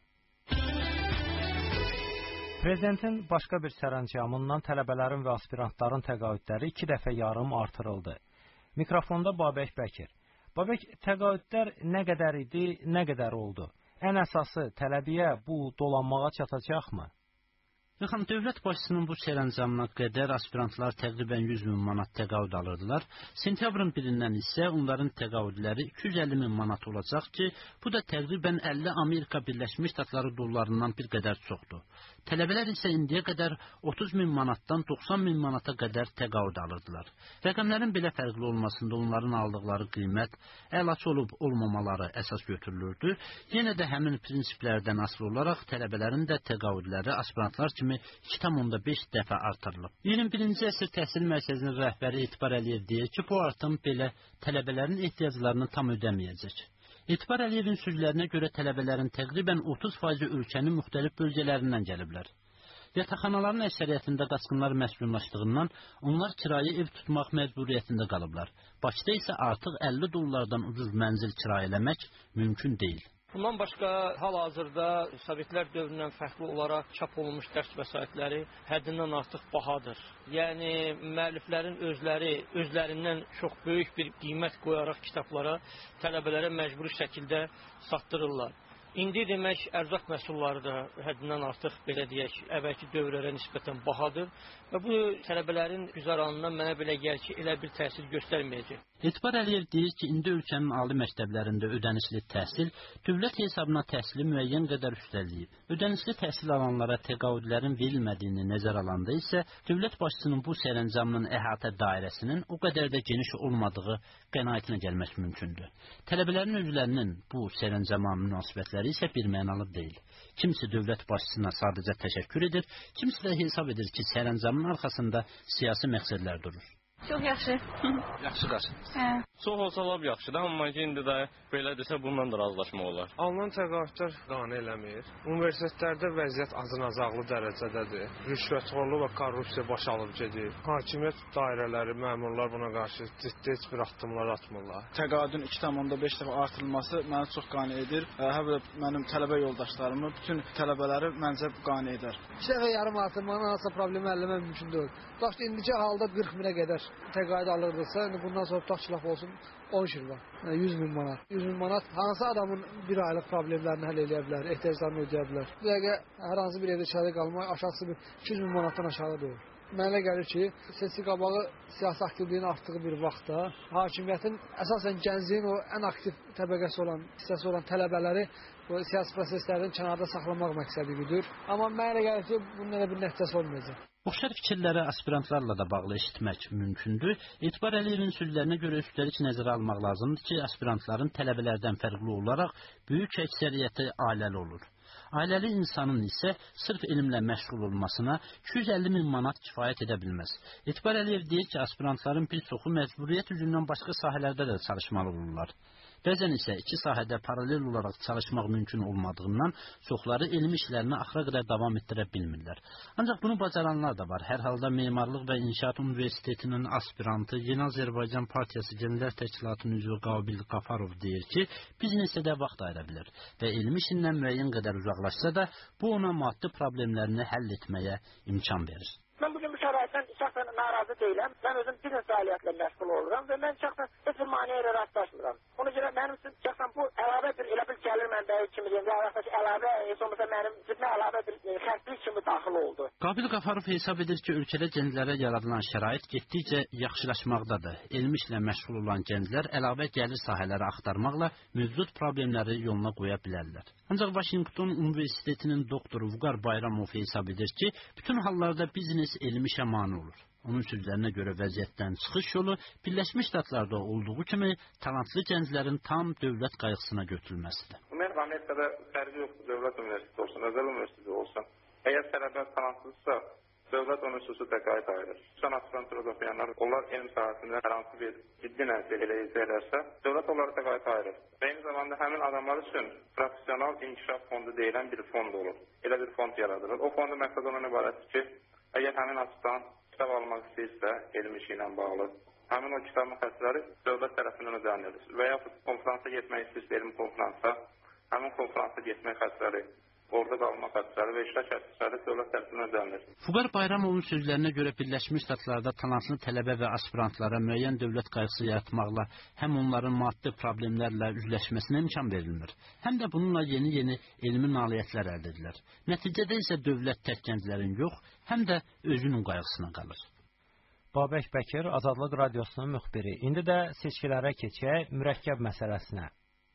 Prezidentin başqa bir sərəncamından tələbələrin və aspirantların təqaüdləri 2 dəfə yarım artırıldı. Mikrofonda Babək Bəkir. Babək, təqaüdlər nə qədər idi, nə qədər oldu? Ən əsası tələbiyə bu dolanmağa çatacaqmı? Yaxın, dövlət başçısının bu sərəncamına qədər aspirantlar təqribən 100 min manat təqaüd alırdılar. Sentyabrın 1-dən isə onların təqaüdləri 250 min manat olacaq ki, bu da təqribən 50 Amerika Birləşmiş Ştatları dollarından bir qədər çoxdur. Tələbələr isə indiyə qədər 30 min manatdan 90 min manata qədər təqaüd alırdılar. Rəqəmlərin belə fərqli olmasında onların aldıqları qiymət, əlaç olub olmamaları əsas götürülürdü. Yenə də həmin prinsiplərdən asılı olaraq tələbələrin də təqaüdləri aspirantlar kimi 2,5 dəfə artırılıb. 21-ci əsr təhsil mərkəzinin rəhbəri Etibar Əliyev deyir ki, bu artım belə tələbələrin ehtiyaclarını tam ödəməyəcək. Etibar Əliyevin sözlərinə görə tələbələrin təqribən 30% ölkənin müxtəlif bölgələrindən gəliblər. Yataqxanaların əksəriyyətində qaçqınlar məskunlaşdığından onlar kirayə ev tutmaq məcburiyyətində qalıblar. Bakıda isə artıq 50 dollardan ucuz mənzil kirayə eləmək mümkün deyil. Bundan başqa hal-hazırda Sovetlər dövründən fərqli olaraq çap olunmuş dərs vəsaitləri həddindən artıq bahadır. Yəni müəlliflərin özlərindən çox böyük bir qiymət qoyaraq kitablara tələbələrə məcburi şəkildə satdırırlar. İndi demək ərzaq məhsulları da həddindən artıq belə deyək, əvvəlki dövrlərə nisbətən bahadır və bu tələbələrin güzəranından mənə belə gəlir ki, elə bir təsir göstərməyəcək. Etibar Əliyev deyir ki, indi ölkənin ali məktəblərində ödənişli təhsil dövlət hesabına təhsili müəyyən qədər üstələyib. Ödənişli təhsil alanlara təqaüdlərin verilmədiyini nəzər alanda isə dövlət başçısının bu sərəncamının əhatə dairəsinin o qədər də geniş olmadığı qənaətinə gəlmək mümkündür. Tələbələrin özlərinin bu sərəncama münasibətləri isə birmənalı deyil. Kimisi dövlət başçısına sadəcə təşəkkür edir, kimisi də hesab edir ki, sərəncamın arxasında siyasi məqsədlər durur. Çox yaxşı. Yaxşı qaçın. Hə. Çox olsa lap yaxşıdır, amma indi də belədirsə bundan da razılaşmaq olar. Alınan təqaüdlər qane eləmir. Universitetlərdə vəziyyət acınacaqlı dərəcədədir. Rüşvətxorluq və korrupsiya baş alıb gedir. Hakimiyyət dairələri, məmurlar buna qarşı ciddi heç bir addımlar atmırlar. Təqaüdün 2,5 dəfə artırılması məni çox qane edir. Hətta mənim tələbə yoldaşlarımı, bütün tələbələri məncə qane edər. 2 dəfə yarım artırmanın hansısa problemi həlləmək mümkün deyil. Daş indiki halda 40 minə qədər təqaüd alırdıqsa, bundan sonra tutaq ki, laf olsun 10 il var. 100 min manat. 100 min manat hansı adamın bir aylıq problemlərini həll edə bilər, ehtiyaclarını ödəyə bilər. Bir dəqiqə hər hansı bir evdə kirayə qalmaq aşağısı bir 200 min manatdan aşağı deyil. Mənə gəlir ki, seçki qabağı siyasi aktivliyin artdığı bir vaxtda hakimiyyətin əsasən gəncliyin o ən aktiv təbəqəsi olan, hissəsi olan tələbələri bu siyasi proseslərdən kənarda saxlamaq məqsədi güdür. Amma mənə gəlir ki, bunun elə bir nəticəsi olmayacaq. Oxşar fikirləri aspirantlarla da bağlı eşitmək mümkündür. Etibar Əliyevin sözlərinə görə üstəlik nəzərə almaq lazımdır ki, aspirantların tələbələrdən fərqli olaraq böyük əksəriyyəti ailəli olur. Ailəli insanın isə sırf elmlə məşğul olmasına 250 min manat kifayət edə bilməz. Etibar Əliyev deyir ki, aspirantların bir çoxu məcburiyyət üzündən başqa sahələrdə də çalışmalı olurlar. Bəzən isə iki sahədə paralel olaraq çalışmaq mümkün olmadığından çoxları elm işlərini axıra qədər davam etdirə bilmirlər. Ancaq bunu bacaranlar da var. Hər halda Memarlıq və İnşaat Universitetinin aspirantı Yeni Azərbaycan Partiyası Gənclər Təşkilatının üzvü Qabil Qafarov deyir ki, biznesə də vaxt ayıra bilər və elm işindən müəyyən qədər uzaqlaşsa da, bu ona maddi problemlərini həll etməyə imkan verir. Mən bugün bu şəraitdən şəxsən narazı deyiləm. Mən özüm biznes fəaliyyətlə məşğul oluram və mən şəxsən heç bir maneə ilə rastlaşmıram. Ona görə mənim üçün şəxsən bu əlavə bir elə bir gəlir mənbəyi kimi deyim, yaxud əlavə heç olmasa mənim cibimə əlavə bir xərclik kimi daxil oldu. Qabil Qafarov hesab edir ki, ölkədə gənclərə yaradılan şərait getdikcə yaxşılaşmaqdadır. Elm işlə məşğul olan gənclər əlavə gəlir sahələri axtarmaqla mövcud problemləri yoluna qoya bilərlər. Ancaq Washington Universitetinin doktoru Vüqar Bayramov hesab edir ki, bütün hallarda biznes elm işə mane olur. Onun sözlərinə görə vəziyyətdən çıxış yolu Birləşmiş Ştatlarda olduğu kimi talantlı gənclərin tam dövlət qayğısına götürülməsidir. Demək, Amerikada fərqi yoxdur, dövlət universiteti olsun, özəl universiteti olsun. Əgər tələblər tanınsızsa, dövlət onun xüsusi təqaüd ayırır. Xüsusən aspiranturada oxuyanlar, onlar elm sahəsində hər hansı bir ciddi nəticə əldə edərsə, dövlət onlara təqaüd ayırır. Və eyni zamanda həmin adamlar üçün professional inkişaf fondu deyilən bir fond olur. Elə bir fond yaradılır. O fondun məqsədi ondan ibarətdir ki, əgər həmin aspirant kitab almaq istəyirsə, elm işi ilə bağlı, həmin o kitabın xərcləri dövlət tərəfindən ödənilir. Və yaxud konferansa getmək istəyirsə, elm konferansa, həmin konferansa getmək xərcləri, orada qalma xərcləri və iştirak xərcləri dövlət tərəfindən ödənilir. Fuqar Bayramovun sözlərinə görə Birləşmiş Ştatlarda talantlı tələbə və aspirantlara müəyyən dövlət qayğısı yaratmaqla həm onların maddi problemlərlə üzləşməsinə imkan verilmir, həm də bununla yeni elmi nailiyyətlər əldə edilir. Nəticədə isə dövlət tək gənclərin yox, həm də özünün qayğısına qalır. Babək Bəkir, Azadlıq Radiosunun müxbiri. İndi də seçkilərə keçək, mürəkkəb məsələsinə.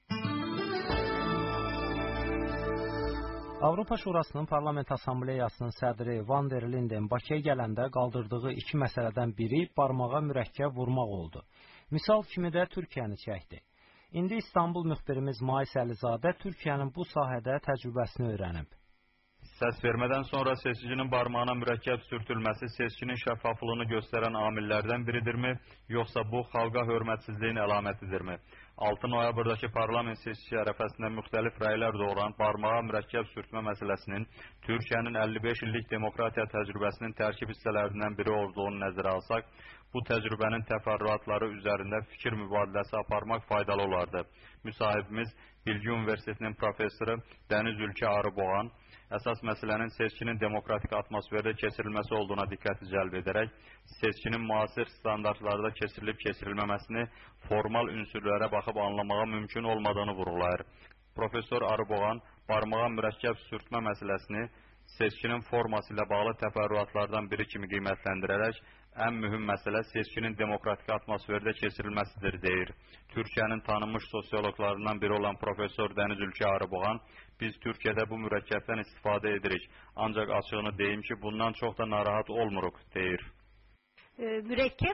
Avropa Şurasının Parlament Assambleyasının sədri Van der Linden Bakıya gələndə qaldırdığı iki məsələdən biri barmağa mürəkkəb vurmaq oldu. Misal kimi də Türkiyəni çəkdi. İndi İstanbul müxbirimiz Mais Əlizadə Türkiyənin bu sahədə təcrübəsini öyrənib. Səs vermədən sonra seçicinin barmağına mürəkkəb sürtülməsi seçkinin şəffaflığını göstərən amillərdən biridirmi, yoxsa bu xalqa hörmətsizliyin əlamətidirmi? 6 noyabrdakı parlament seçki ərəfəsində müxtəlif rəylər doğuran barmağa mürəkkəb sürtmə məsələsinin Türkiyənin 55 illik demokratiya təcrübəsinin tərkib hissələrindən biri olduğunu nəzərə alsaq, bu təcrübənin təfərrüatları üzərində fikir mübadiləsi aparmaq faydalı olardı. Müsahibimiz Bilgi Universitetinin professoru Dəniz Ülkə Arıboğan əsas məsələnin seçkinin demokratik atmosferdə keçirilməsi olduğuna diqqəti cəlb edərək, seçkinin müasir standartlarda keçirilib-keçirilməməsini formal ünsürlərə baxıb anlamağa mümkün olmadığını vurğulayır. Profesor Arıboğan barmağa mürəkkəb sürtmə məsələsini seçkinin forması ilə bağlı təfərrüatlardan biri kimi qiymətləndirərək, ən mühüm məsələ seçkinin demokratik atmosferdə keçirilməsidir, deyir. Türkiyənin tanınmış sosiologlarından biri olan Profesor Dəniz Ülkə Arıboğan, biz Türkiyədə bu mürəkkəbdən istifadə edirik, ancaq açığını deyim ki, bundan çox da narahat olmuruq, deyir. Mürekkep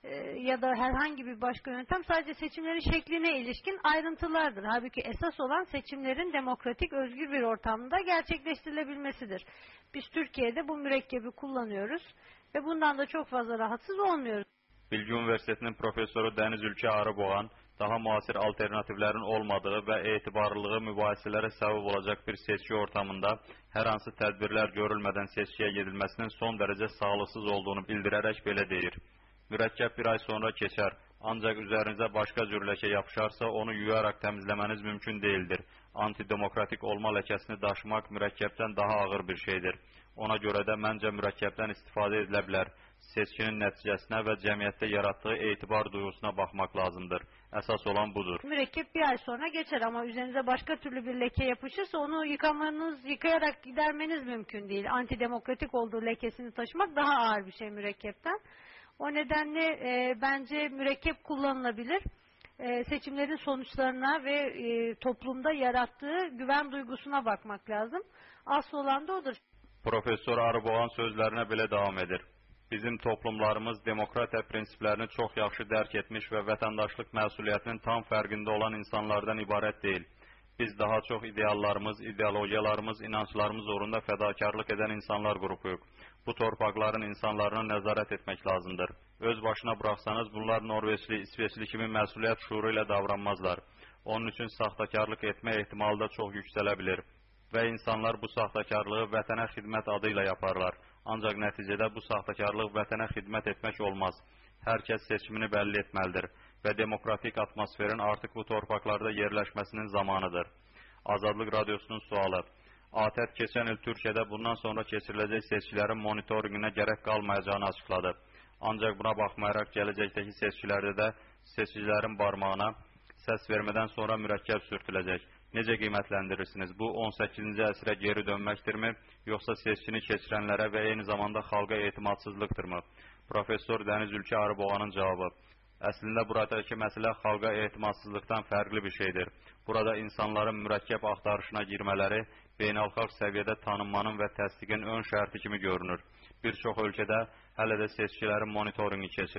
ya da herhangi bir başka yöntem sadece seçimlerin şekline ilişkin ayrıntılardır. Halbuki esas olan seçimlerin demokratik, özgür bir ortamda gerçekleştirilebilmesidir. Biz Türkiye'de bu mürekkebi kullanıyoruz ve bundan da çok fazla rahatsız olmuyoruz. Bilgi Üniversitetinin profesoru Dəniz Ülkə Arıboğan, daha müasir alternativlərin olmadığı və etibarlılığı mübahisələrə səbəb olacaq bir seçki ortamında hər hansı tədbirlər görülmədən seçkiyə gedilməsinin son dərəcə sağlıqsız olduğunu bildirərək belə deyir. Mürəkkəb bir ay sonra keçər, ancaq üzərinizə başqa cür ləkə yapışarsa onu yuyaraq təmizləməniz mümkün deyildir. Antidemokratik olma ləkəsini daşımaq mürəkkəbdən daha ağır bir şeydir. Ona görə də məncə mürəkkəbdən istifadə edilə bilər. Seçkinin nəticəsinə və cəmiyyətdə yarattığı etibar duyğusuna baxmaq lazımdır. Əsas olan budur. Mürekkep bir ay sonra geçer ama üzerinize başka türlü bir leke yapışırsa onu yıkayarak gidermeniz mümkün değil. Antidemokratik olduğu lekesini taşımak daha ağır bir şey mürekkepten. O nedenle bence mürekkep kullanılabilir. Seçimlerin sonuçlarına ve toplumda yarattığı güven duygusuna bakmak lazım. Asıl olan da odur. Profesor Arıboğan sözlərinə belə davam edir. Bizim toplumlarımız demokratiya prinsiplərini çox yaxşı dərk etmiş və vətəndaşlıq məsuliyyətinin tam fərqində olan insanlardan ibarət deyil. Biz daha çox ideallarımız, ideologiyalarımız, inanclarımız uğrunda fədakarlıq edən insanlar qrupuyuq. Bu torpaqların insanlarına nəzarət etmək lazımdır. Öz başına bıraxsanız bunlar Norveçli, İsveçli kimi məsuliyyət şuuru ilə davranmazlar. Onun üçün saxtakarlıq etmə ehtimalı da çox yüksələ bilir. Və insanlar bu saxtakarlığı vətənə xidmət adı ilə yaparlar. Ancaq nəticədə bu saxtakarlıq vətənə xidmət etmək olmaz. Hər kəs seçimini bəlli etməlidir və demokratik atmosferin artıq bu torpaqlarda yerləşməsinin zamanıdır. Azadlıq Radiosunun sualı. ATƏT keçən il Türkiyədə bundan sonra keçiriləcək seçkilərin monitoringinə gərək qalmayacağını açıqladı. Ancaq buna baxmayaraq gələcəkdəki seçkilərdə də seçicilərin barmağına səs vermədən sonra mürəkkəb sürtüləcək. Necə qiymətləndirirsiniz? Bu 18-ci əsrə geri dönməkdirmi, yoxsa seçkini keçirənlərə və eyni zamanda xalqa etimadsızlıqdırmı? Profesor Dəniz Ülkə Arıboğanın cavabı. Əslində buradakı məsələ xalqa etimadsızlıqdan fərqli bir şeydir. Burada insanların mürəkkəb axtarışına girmələri beynəlxalq səviyyədə tanınmanın və təsdiqin ön şərti kimi görünür. Bir çox ölkədə hələ də seçkilərin monitoringi keçirilir.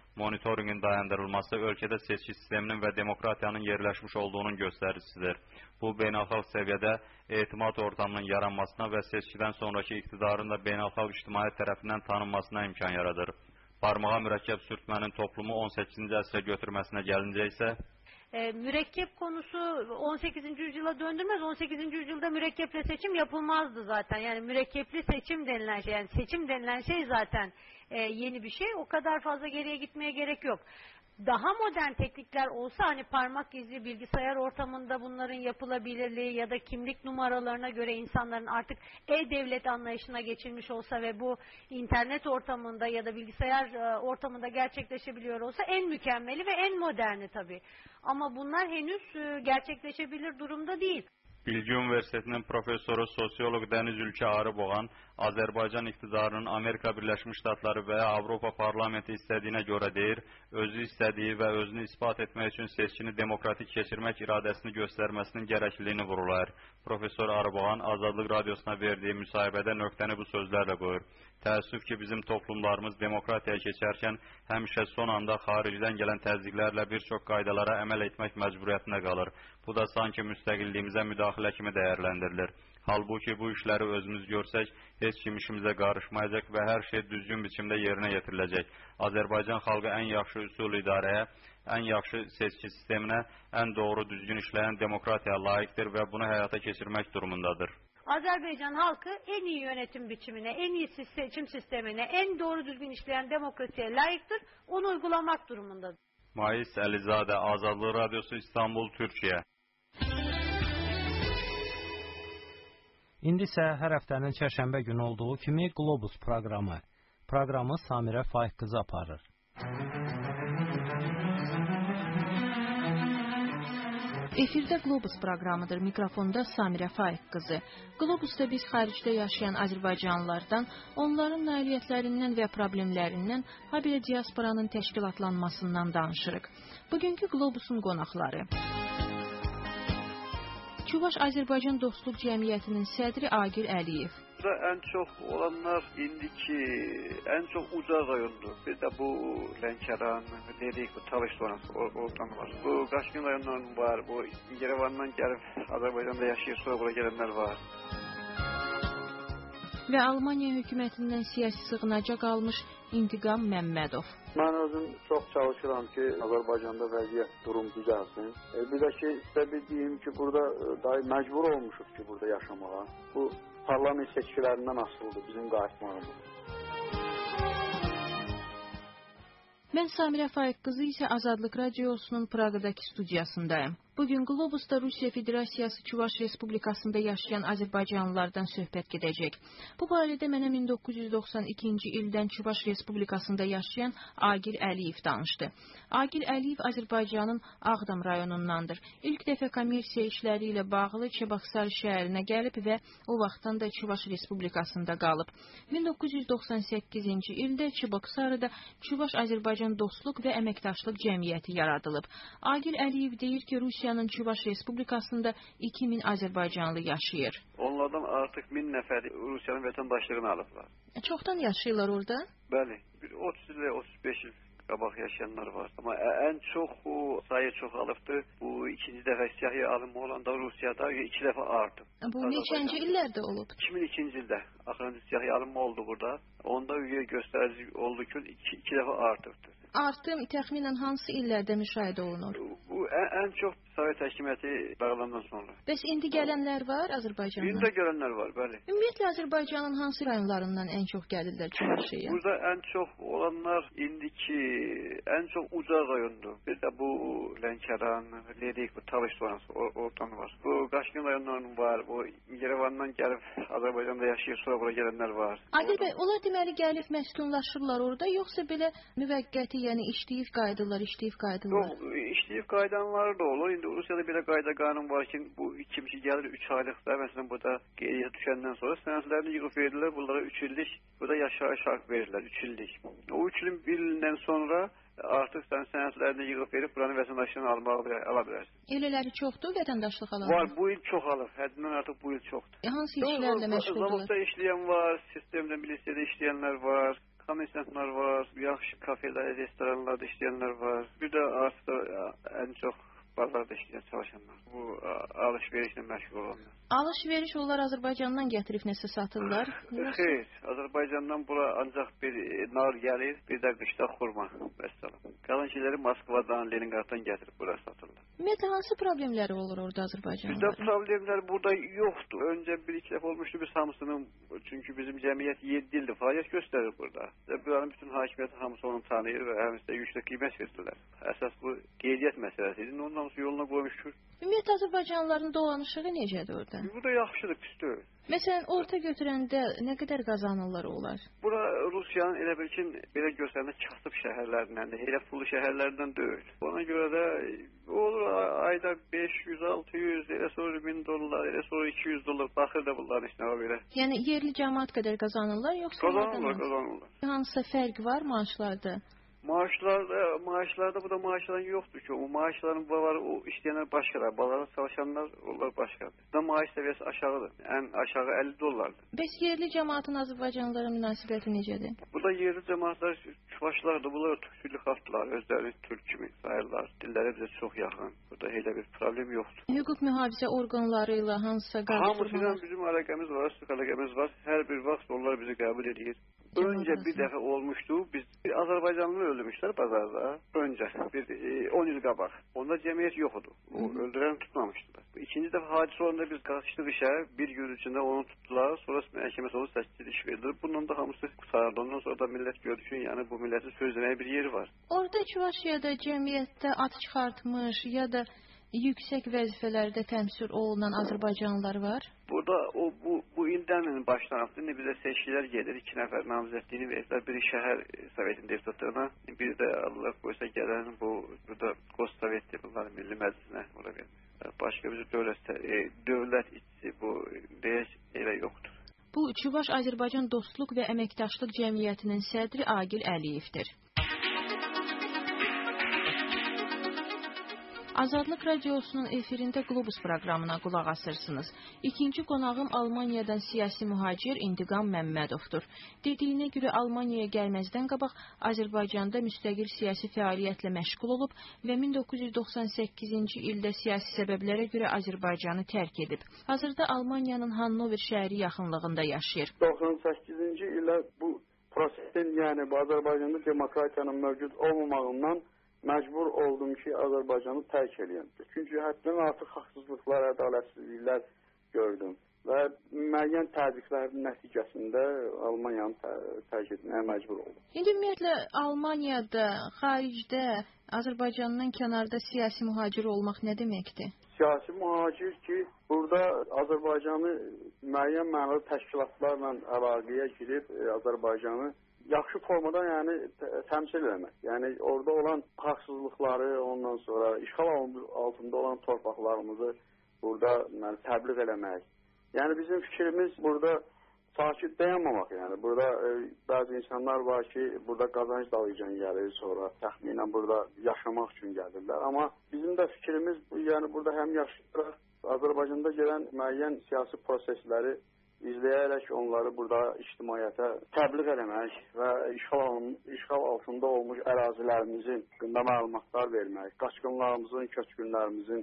Monitoringin dayandırılması ölkədə seçki sisteminin və demokratiyanın yerləşmiş olduğunun göstəricisidir. Bu, beynəlxalq səviyyədə etimad ortamının yaranmasına və seçkidən sonraki iktidarın da beynəlxalq ictimaiyyət tərəfindən tanınmasına imkan yaradır. Barmağa mürəkkəb sürtmənin toplumu 18-ci əsrə götürməsinə gəlincə isə mürekkep konusu 18. yüzyıla döndürmez. 18. yüzyılda mürekkeple seçim yapılmazdı zaten. Yani mürekkepli seçim denilen şey, yani seçim denilen şey zaten yeni bir şey. O kadar fazla geriye gitmeye gerek yok. Daha modern teknikler olsa, hani parmak izi, bilgisayar ortamında bunların yapılabilirliği ya da kimlik numaralarına göre insanların artık e-devlet anlayışına geçilmiş olsa ve bu internet ortamında ya da bilgisayar ortamında gerçekleşebiliyor olsa en mükemmeli ve en moderni tabii. Ama bunlar henüz gerçekleşebilir durumda değil. Bilgi Üniversitesi'nin profesörü sosyolog Deniz Ülke Arıboğan, Azərbaycan iktidarının Amerika Birleşmiş Ştatları veya Avropa Parlamenti istediğine göre değil, özü istediği ve özünü ispat etmek için seçkini demokratik geçirmek iradesini göstermesinin gerekliliğini vurgular. Profesör Arıboğan, Azadlık Radyosu'na verdiği müsahibede nöqtəni bu sözlerle qoyur. Təəssüf ki, bizim toplumlarımız demokratiyaya keçərkən həmişə son anda xaricdən gələn təzyiqlərlə bir çox qaydalara əməl etmək məcburiyyətində qalır. Bu da sanki müstəqilliyimizə müdaxilə kimi dəyərləndirilir. Halbuki bu işləri özümüz görsək, heç kim işimizə qarışmayacaq və hər şey düzgün biçimdə yerinə yetiriləcək. Azərbaycan xalqı ən yaxşı üsul idarəyə, ən yaxşı seçki sisteminə, ən doğru düzgün işləyən demokratiyaya layiqdir və bunu həyata keçirmək durumundadır. Azerbaycan halkı en iyi yönetim biçimine, en iyi seçim sistemine, en doğru düzgün işleyen demokrasiye layıktır. Onu uygulamak durumundadır. Mais Əlizade, Azadlıq Radyosu, İstanbul, Türkiyə. İndi isə hər həftənin çərşənbə günü olduğu kimi Globus proqramı. Proqramı Samirə Faiq qızı aparır. Efirdə Globus proqramıdır. Mikrofonda Samirə Faiq qızı. Globusda biz xaricdə yaşayan Azərbaycanlılardan, onların nailiyyətlərindən və problemlərindən, habelə diasporanın təşkilatlanmasından danışırıq. Bugünkü Globusun qonaqları: Çuvaş Azərbaycan Dostluq Cəmiyyətinin sədri Agil Əliyev. En çok olanlar indiki en çok uca rayondur. Bir de bu Lənkəran, dedik bu Talış sonrası oradan var. Bu Qaşqın rayonundan var. Bu Yerevan'dan gelip Azərbaycanda yaşayır, sonra buraya gelenler var. Və Almaniya hökumətindən siyasi sığınaca qalmış İntiqam Məmmədov. Mən özüm çox çalışıram ki, Azərbaycanda vəziyyət durum düzəlsin. Bir də ki, istəbi deyim ki, burada dahi məcbur olmuşuq ki, burada yaşamağa. Bu parlament seçkilərindən asılıdır bizim qayıtmağımız. Mən Samirə Faiq qızı isə Azadlıq Radiosunun Praqadakı studiyasındayım. Bugün Globusda Rusiya Federasiyası Çuvaş Respublikasında yaşayan Azərbaycanlılardan söhbət gedəcək. Bu barədə mənə 1992-ci ildən Çuvaş Respublikasında yaşayan Agil Əliyev danışdı. Agil Əliyev Azərbaycanın Ağdam rayonundandır. İlk dəfə kommersiya işləri ilə bağlı Çabaksarı şəhərinə gəlib və o vaxtdan da Çuvaş Respublikasında qalıb. 1998-ci ildə Çabaksarıda Çuvaş Azərbaycan Dostluq və Əməkdaşlıq Cəmiyyəti yaradılıb. Agil Əliyev deyir ki, Rusiyanın Çuvaş Respublikasında 2000 Azərbaycanlı yaşayır. Onlardan artıq 1000 nəfər Rusiyanın vətəndaşlığını alıblar. Çoxdan yaşayırlar orada? Bəli, 30 il, 35 il qabaq yaşayanlar var. Amma ən çox bu sayı çoxalıbdır. Bu ikinci dəfə siyasi alımı olanda Rusiyada 2 dəfə artıb. Bu neçənci illərdə olub? 2002-ci ildə axırıncı siyasi alımı oldu burada. Onda üye göstərici oldu ki 2 dəfə artıbdır. Artım təxminən hansı illərdə müşahidə olunur? Bu ən çox Sovet hökuməti dağılandan sonra. Bəs indi gələnlər var Azərbaycandan? İndi də gələnlər var, bəli. Ümumiyyətlə Azərbaycanın hansı rayonlarından ən çox gəlirlər Çuvaşıya? Burada ən çox olanlar indiki ən çox uca rayondur. Bir də bu Lənkəran, dedik bu Talış sonrası oradan var. Bu Qaşqın rayonundan var. Bu Yerevan'dan gəlib Azərbaycanda yaşayır, sonra buraya gələnlər var. Agil bəy, onlar deməli gəlib məskunlaşırlar orada, yoxsa belə müvəqqəti, yəni işləyib qayıdırlar? Yox, işləyib qayıdanlar da olur. İndi Rusiyada belə qayda qanun var ki, bu kimisi gəlir 3 aylıqda, məsələn burada qeydiyyata düşəndən sonra sənədlərini yığıb verirlər, bunlara 3 illik, burada yaşayış haqq verirlər 3 illik. O 3 ilin bir ilindən sonra artıq sən sənədlərini yığıb verib buranın vətəndaşlığını ala bilərsən. Elələri çoxdur vətəndaşlıq alan? Var, bu il çoxalır. Həddindən artıq bu il çoxdur. Hansı işlərlə məşğuldurlar? Zavodda işləyən var, sistemdə, milisiyada işləyənlər var. kommersanlar var, yaxşı kafeler, restoranlarda işleyenler var. Bir de artıq en çok bazarda işleyen çalışanlar. Bu alış-verişlə məşğul olanlar. Alış-veriş onlar Azərbaycandan gətirib nəsə satırlar? Xeyr, Azərbaycandan bura ancaq bir nar gəlir, bir də qışda xurma. Vəssalam. Qalan şeyləri Moskvadan, Leningraddan gətirib bura satırlar. Ümumiyyətlə, hansı problemləri olur orada Azərbaycanlıların? Bizdə problemlər burada yoxdur. Öncə bir-iki dəfə olmuşdu biz hamısının, çünki bizim cəmiyyət 7 ildir fəaliyyət göstərir burada. Buranın bütün hakimiyyəti hamısı onu tanıyır və həmisi də yüksək qiymət verirlər. Əsas bu qeydiyyat məsələsi idi. Onun hamısı yoluna qoymuşdur. Ümumiyyətlə, Azərbaycanlıların dolanışığı necədir orada? Bu da yaxşıdır, pis deyil. Məsələn, orta götürəndə nə qədər qazanırlar olar? Bura Rusiyanın elə bil ki, belə görsəndə kasıb şəhərlərindən, elə pullu şəhərlərdən deyil. Ona görə də olur ayda 500, 600, elə sonra $1000, elə sonra $200 baxır da bunların işinə belə. Yəni yerli cəmaət qədər qazanırlar, yoxsa qazanırlar. Hansısa fərq var maaşlarda? Maaşlarda bu da maaşların yoxdur ki. O maaşların var, o işləyənlər başqadır. Bazarda çalışanlar onlar başqadır. Da maaş səviyyəsi aşağıdır. Ən aşağı $50. Bəs yerli cəmaətin Azərbaycanlılara münasibəti necədir? Burada yerli cəmaətlər çuvaşlardır. Bunlar türkçülü xalqlar, özləri türk kimi sayırlar. Dilləri bizə çox yaxın. Burada elə bir problem yoxdur. Hüquq mühafizə orqanları ilə hansısa qarşıdurmalar? Hamısıyla bizim əlaqəmiz var, sıx əlaqəmiz var. Hər bir vaxt onlar bizi qəbul edir. Öncə bir dəfə olmuşdu. Biz bir Azərbaycanlı öldürmüşlər bazarda. Öncə bir 10 il qabaq. Onda cəmiyyət yox idi. O öldürəni tutmamışdılar. İkinci dəfə hadisə olanda biz qaçdıq işə. Bir gün içində onu tutdular. Sonra məhkəməsi onu təsdiq iş verdi. Bundan da hamısı qurtardı. Ondan sonra da millət gördü ki, yəni bu millətin sözləməyə bir yeri var. Orada Çuvaşiyada cəmiyyətdə ad çıxartmış ya da yüksək vəzifələrdə təmsil olunan Azərbaycanlılar var? Burada bu ildən başlanıb. İndi bizə seçkilər gedir. 2 nəfər namizədliyini verdilər. Biri şəhər sovetinin deputatlarına, biri də Allah qoysa gələn burada Qostovetdir bunların milli məclisinə ora verir. Başqa bir dövlət işçisi bu elə yoxdur. Bu Çuvaş Azərbaycan Dostluq və Əməkdaşlıq Cəmiyyətinin sədri Agil Əliyevdir. Azadlıq Radiosunun efirində Globus proqramına qulaq asırsınız. İkinci qonağım Almaniyadan siyasi mühacir İntiqam Məmmədovdur. Dediyinə görə Almaniyaya gəlməzdən qabaq Azərbaycanda müstəqil siyasi fəaliyyətlə məşğul olub və 1998-ci ildə siyasi səbəblərə görə Azərbaycanı tərk edib. Hazırda Almaniyanın Hannover şəhəri yaxınlığında yaşayır. 98-ci ildə bu prosesin, yəni Azərbaycanda demokratiyanın mövcud olmamağından məcbur oldum ki, Azərbaycanı tərk edeyim. Çünki həddən artıq haqsızlıqlar, ədalətsizliklər gördüm və müəyyən təzyiqlərin nəticəsində Almaniyanı tərk etməyə məcbur oldum. İndi ümumiyyətlə Almaniyada, xaricdə, Azərbaycandan kənarda siyasi mühacir olmaq nə deməkdir? Siyasi mühacir ki, burada Azərbaycanı müəyyən mənada təşkilatlarla əlaqəyə girib Azərbaycanı yaxşı formada yəni təmsil etmək. Yəni orada olan haqsızlıqları, ondan sonra işğal altında olan torpaqlarımızı burada təbliğ eləmək. Yəni bizim fikrimiz burada sakit dayanmamaq. Yəni burada bəzi insanlar var ki, burada qazanc dalıcan gəlir, sonra təxminən burada yaşamaq üçün gəlirlər. Amma bizim də fikrimiz yəni burada həm yaşayaraq Azərbaycanda gələn müəyyən siyasi prosesləri izləyərək onları burada ictimaiyyətə təbliğ eləmək və işğal altında olmuş ərazilərimizin haqqında məlumatlar vermək, qaçqınlarımızın, köçkünlərimizin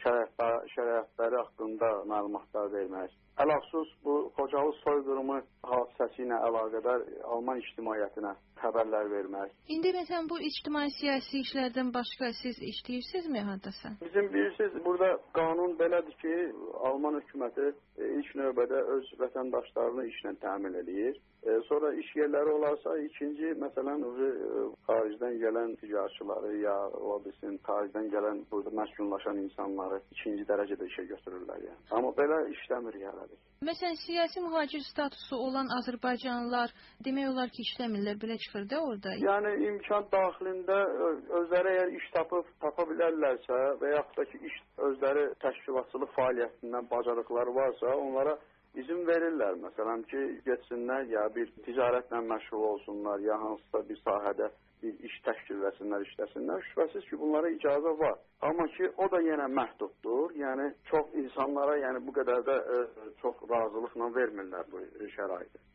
şəraiətləri haqqında məlumatlar vermək. Ələxüsus bu Xocalı soyqırımı hadisəsi ilə əlaqədar Alman ictimaiyyətinə xəbərlər vermək. İndi məsələn bu ictimai-siyasi işlərdən başqa siz işləyirsinizmi haddasa? Bizim bilirsiniz, burada qanun belədir ki, Alman hökuməti ilk növbədə öz vətəndaşlarını işlə təmin edir. Sonra iş yerləri olarsa, ikinci, məsələn, xaricdən gələn ticarətçiləri ya ola bilsin, xaricdən gələn burada məskunlaşan insanları ikinci dərəcədə işə götürürlər. Yəni. Amma belə işləmir yəni. Məsələn, siyasi mühacir statusu olan Azərbaycanlılar demək olar ki, işləmirlər, belə çıxır da orada. Yəni imkan daxilində özləri əgər iş tapa bilərlərsə və yaxud da ki, özləri təşkilatçılıq fəaliyyətindən bacarıqları varsa, onlara izin verirlər. Məsələn ki, getsinlər ya bir ticarətlə məşğul olsunlar, ya hansısa bir sahədə bir iş təşkil etsinlər, işləsinlər. Şübhəsiz ki, bunlara icazə var. Amma ki, o da yenə məhduddur. Yəni çox insanlara yəni bu qədər də çox razılıqla vermirlər bu şəraiti.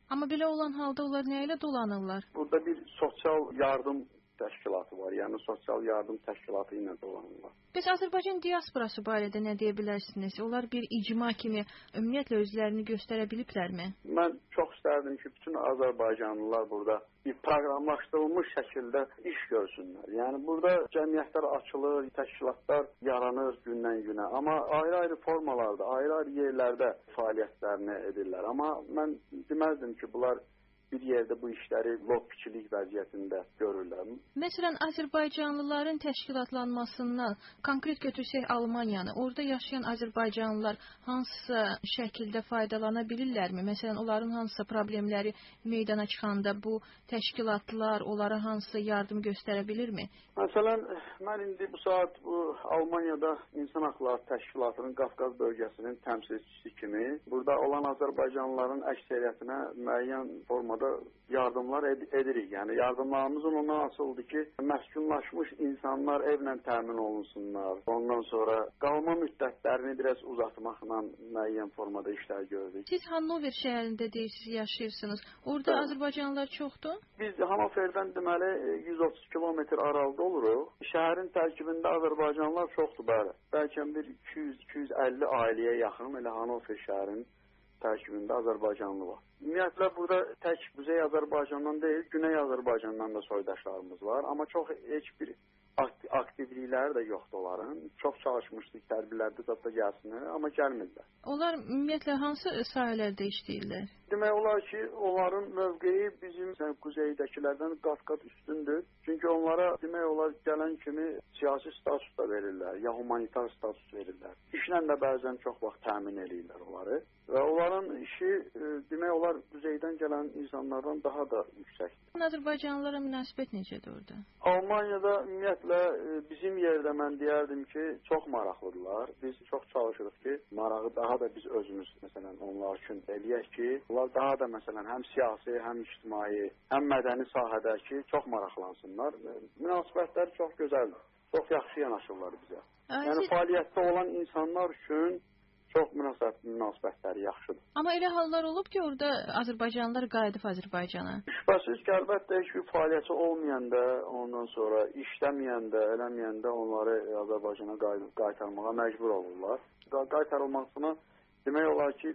Amma belə olan halda onlar nə ilə dolanırlar? Burada bir sosial yardım təşkilatı var. Yəni sosial yardım təşkilatı ilə dolanırlar. Bəs Azərbaycan diasporası barədə nə deyə bilərsiniz? Onlar bir icma kimi ümumiyyətlə özlərini göstərə biliblərmi? Mən çox istərdim ki, bütün Azərbaycanlılar burada bir proqramlaşdırılmış şəkildə iş görsünlər. Yəni burada cəmiyyətlər açılır, təşkilatlar yaranır gündən günə. Amma ayrı-ayrı formalarda, ayrı-ayrı yerlərdə fəaliyyətlərini edirlər. Amma mən deməzdim ki, bunlar bir yerdə bu işləri lobbiçilik vəziyyətində görürlər. Məsələn, Azərbaycanlıların təşkilatlanmasından konkret götürsək Almaniyanı, orada yaşayan Azərbaycanlılar hansısa şəkildə faydalana bilirlərmi? Məsələn, onların hansısa problemləri meydana çıxanda bu təşkilatlar onlara hansısa yardım göstərə bilirmi? Məsələn, mən indi bu saat bu Almaniyada İnsan Haqları Təşkilatının Qafqaz bölgəsinin təmsilçisi kimi burada olan Azərbaycanlıların əksəriyyətinə müəyyən formada yardımlar edirik. Yəni yardımlarımızın ondan asılıdır ki, məskunlaşmış insanlar evlə təmin olunsunlar. Ondan sonra qalma müddətlərini biraz uzatmaqla müəyyən formada işlər görürük. Siz Hannover şəhərində deyirsiniz, yaşayırsınız. Orada Azərbaycanlılar çoxdur? Biz Hannoverdən deməli 130 kilometr aralıda oluruq. Şəhərin tərkibində Azərbaycanlılar çoxdur, bəli. Bəlkə bir 200-250 ailəyə yaxın elə Hannover şəhərinin tərkibində Azərbaycanlı var. Ümumiyyətlə burada tək Quzey Azərbaycandan deyil, Güney Azərbaycandan da soydaşlarımız var. Amma çox heç bir aktivlikləri də yoxdur onların. Çox çalışmışdık tədbirlərdə zətdə gəlsinlər, amma gəlmirlər. Onlar ümumiyyətlə hansı sahələrdə işləyirlər? Demək olar ki, onların mövqeyi bizim quzeydəkilərdən qat-qat üstündür. Çünki onlara demək olar gələn kimi siyasi status da verirlər, ya humanitar status verirlər. İşlə də bəzən çox vaxt təmin edirlər onları. Və onların işi demək olar quzeydən gələn insanlardan daha da yüksəkdir. Azərbaycanlılara münasibət necədir orada? Almaniyada ümumiyyətlə bizim yerdə mən deyərdim ki, çox maraqlıdırlar. Biz çox çalışırıq ki, marağı daha da biz özümüz məsələn onlar üçün eləyək ki, onlar daha da məsələn həm siyasi, həm ictimai, həm mədəni sahədəki çox maraqlansınlar. Münasibətləri çox gözəldir. Çox yaxşı yanaşırlar bizə. Yəni fəaliyyətdə olan insanlar üçün çox münasibətləri yaxşıdır. Amma elə hallar olub ki, orada Azərbaycanlılar qayıdıb Azərbaycana. Şübhəsiz ki, əlbəttə heç bir fəaliyyəti olmayanda, ondan sonra işləməyəndə, eləməyəndə onları Azərbaycana qaytarmağa məcbur olurlar. Qaytarılmasına demək olar ki,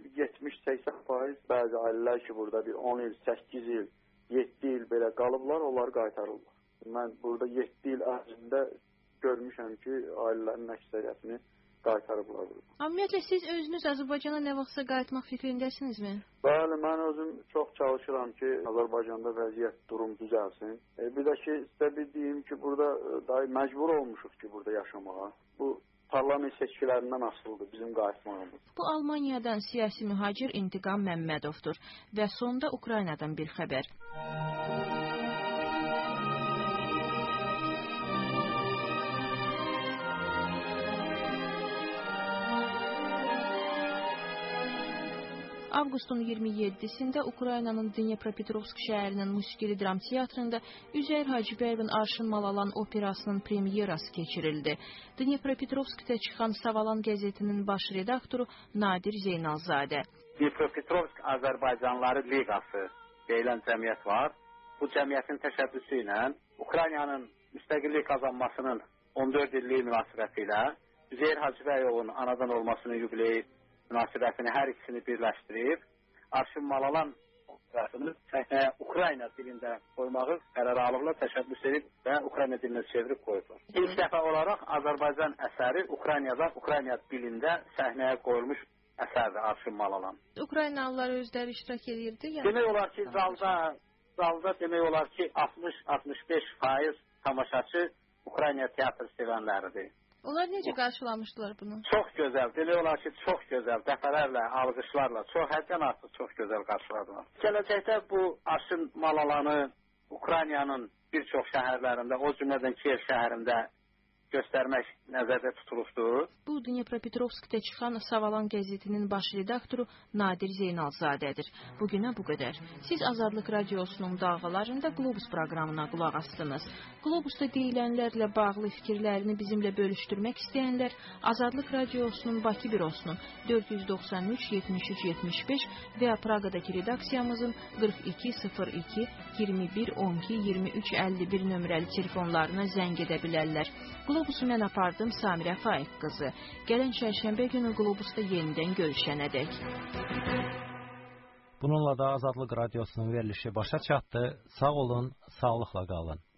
70-80%, bəzi ailələr ki, burada bir 10 il, 8 il, 7 il belə qalıblar, onları qaytarırlar. Mən burada 7 il ərzində görmüşəm ki, ailələrin əksəriyyətini qaytarıblar. Ümumiyyətlə, siz özünüz Azərbaycana nə vaxtsa qayıtmaq fikrindəsinizmi? Bəli, mən özüm çox çalışıram ki, Azərbaycanda vəziyyət, durum düzəlsin. Bir də ki, sizə bir deyim ki, burada məcbur olmuşuq ki, burada yaşamağa. Bu parlament seçkilərindən asılıdır bizim qayıtmağımız. Bu Almaniyadan siyasi mühacir İntiqam Məmmədovdur və sonda Ukraynadan bir xəbər. Avqustun 27-sində Ukraynanın Dnepropetrovsk şəhərinin musiqili dram teatrında Üzeyir Hacıbəyevin Arşın Malalan operasının premyerası keçirildi. Dnepropetrovskdə çıxan Savalan qəzetinin baş redaktoru Nadir Zeynalzadə. Dnepropetrovsk Azərbaycanlıları Liqası deyilən cəmiyyət var. Bu cəmiyyətin təşəbbüsü ilə Ukraynanın müstəqillik qazanmasının 14 illiyi münasibəti ilə Üzeyir Hacıbəyevin anadan olmasının yubileyi münasibətini hər ikisini birləşdirib, Arşın Malalan operasını Ukrayna dilində qoymağı qərar alıblar, təşəbbüs edib və Ukrayna dilinə çevirib qoyublar. İlk dəfə olaraq Azərbaycan əsəri Ukrayna dilində səhnəyə qoyulmuş əsərdir Arşın Malalan. Ukraynalılar özləri iştirak edirdi? Yəni... Demək olar ki, zalda demək olar ki, 60-65% tamaşaçı Ukrayna teatr sevənləridir. Onlar necə qarşılamışdılar bunu? Çox gözəl, demək olar ki, çox gözəl, dəfələrlə, alqışlarla, həddən artıq çox gözəl qarşıladılar. Gələcəkdə bu Arşın Malalanı Ukraynanın bir çox şəhərlərində, o cümlədən Kiyev şəhərində göstərmək nəzərdə tutulubdur. Bu Dnepropetrovskdə çıxan Savalan qəzetinin baş redaktoru Nadir Zeynalzadədir. Bugünə bu qədər. Siz Azadlıq Radiosunun dalğalarında Globus proqramına qulaq asdınız. Globusda deyilənlərlə bağlı fikirlərini bizimlə bölüşdürmək istəyənlər Azadlıq Radiosunun Bakı bürosunun 493 73 75 və Praqadakı redaksiyamızın 42 02 21 12 23 51 nömrəli telefonlarına zəng edə bilərlər. Globusu mən apardım Samirə Faiq qızı. Gələn çərşənbə günü Globusda yenidən görüşənədək. Bununla da Azadlıq Radiosunun verilişi başa çatdı. Sağ olun, sağlıqla qalın.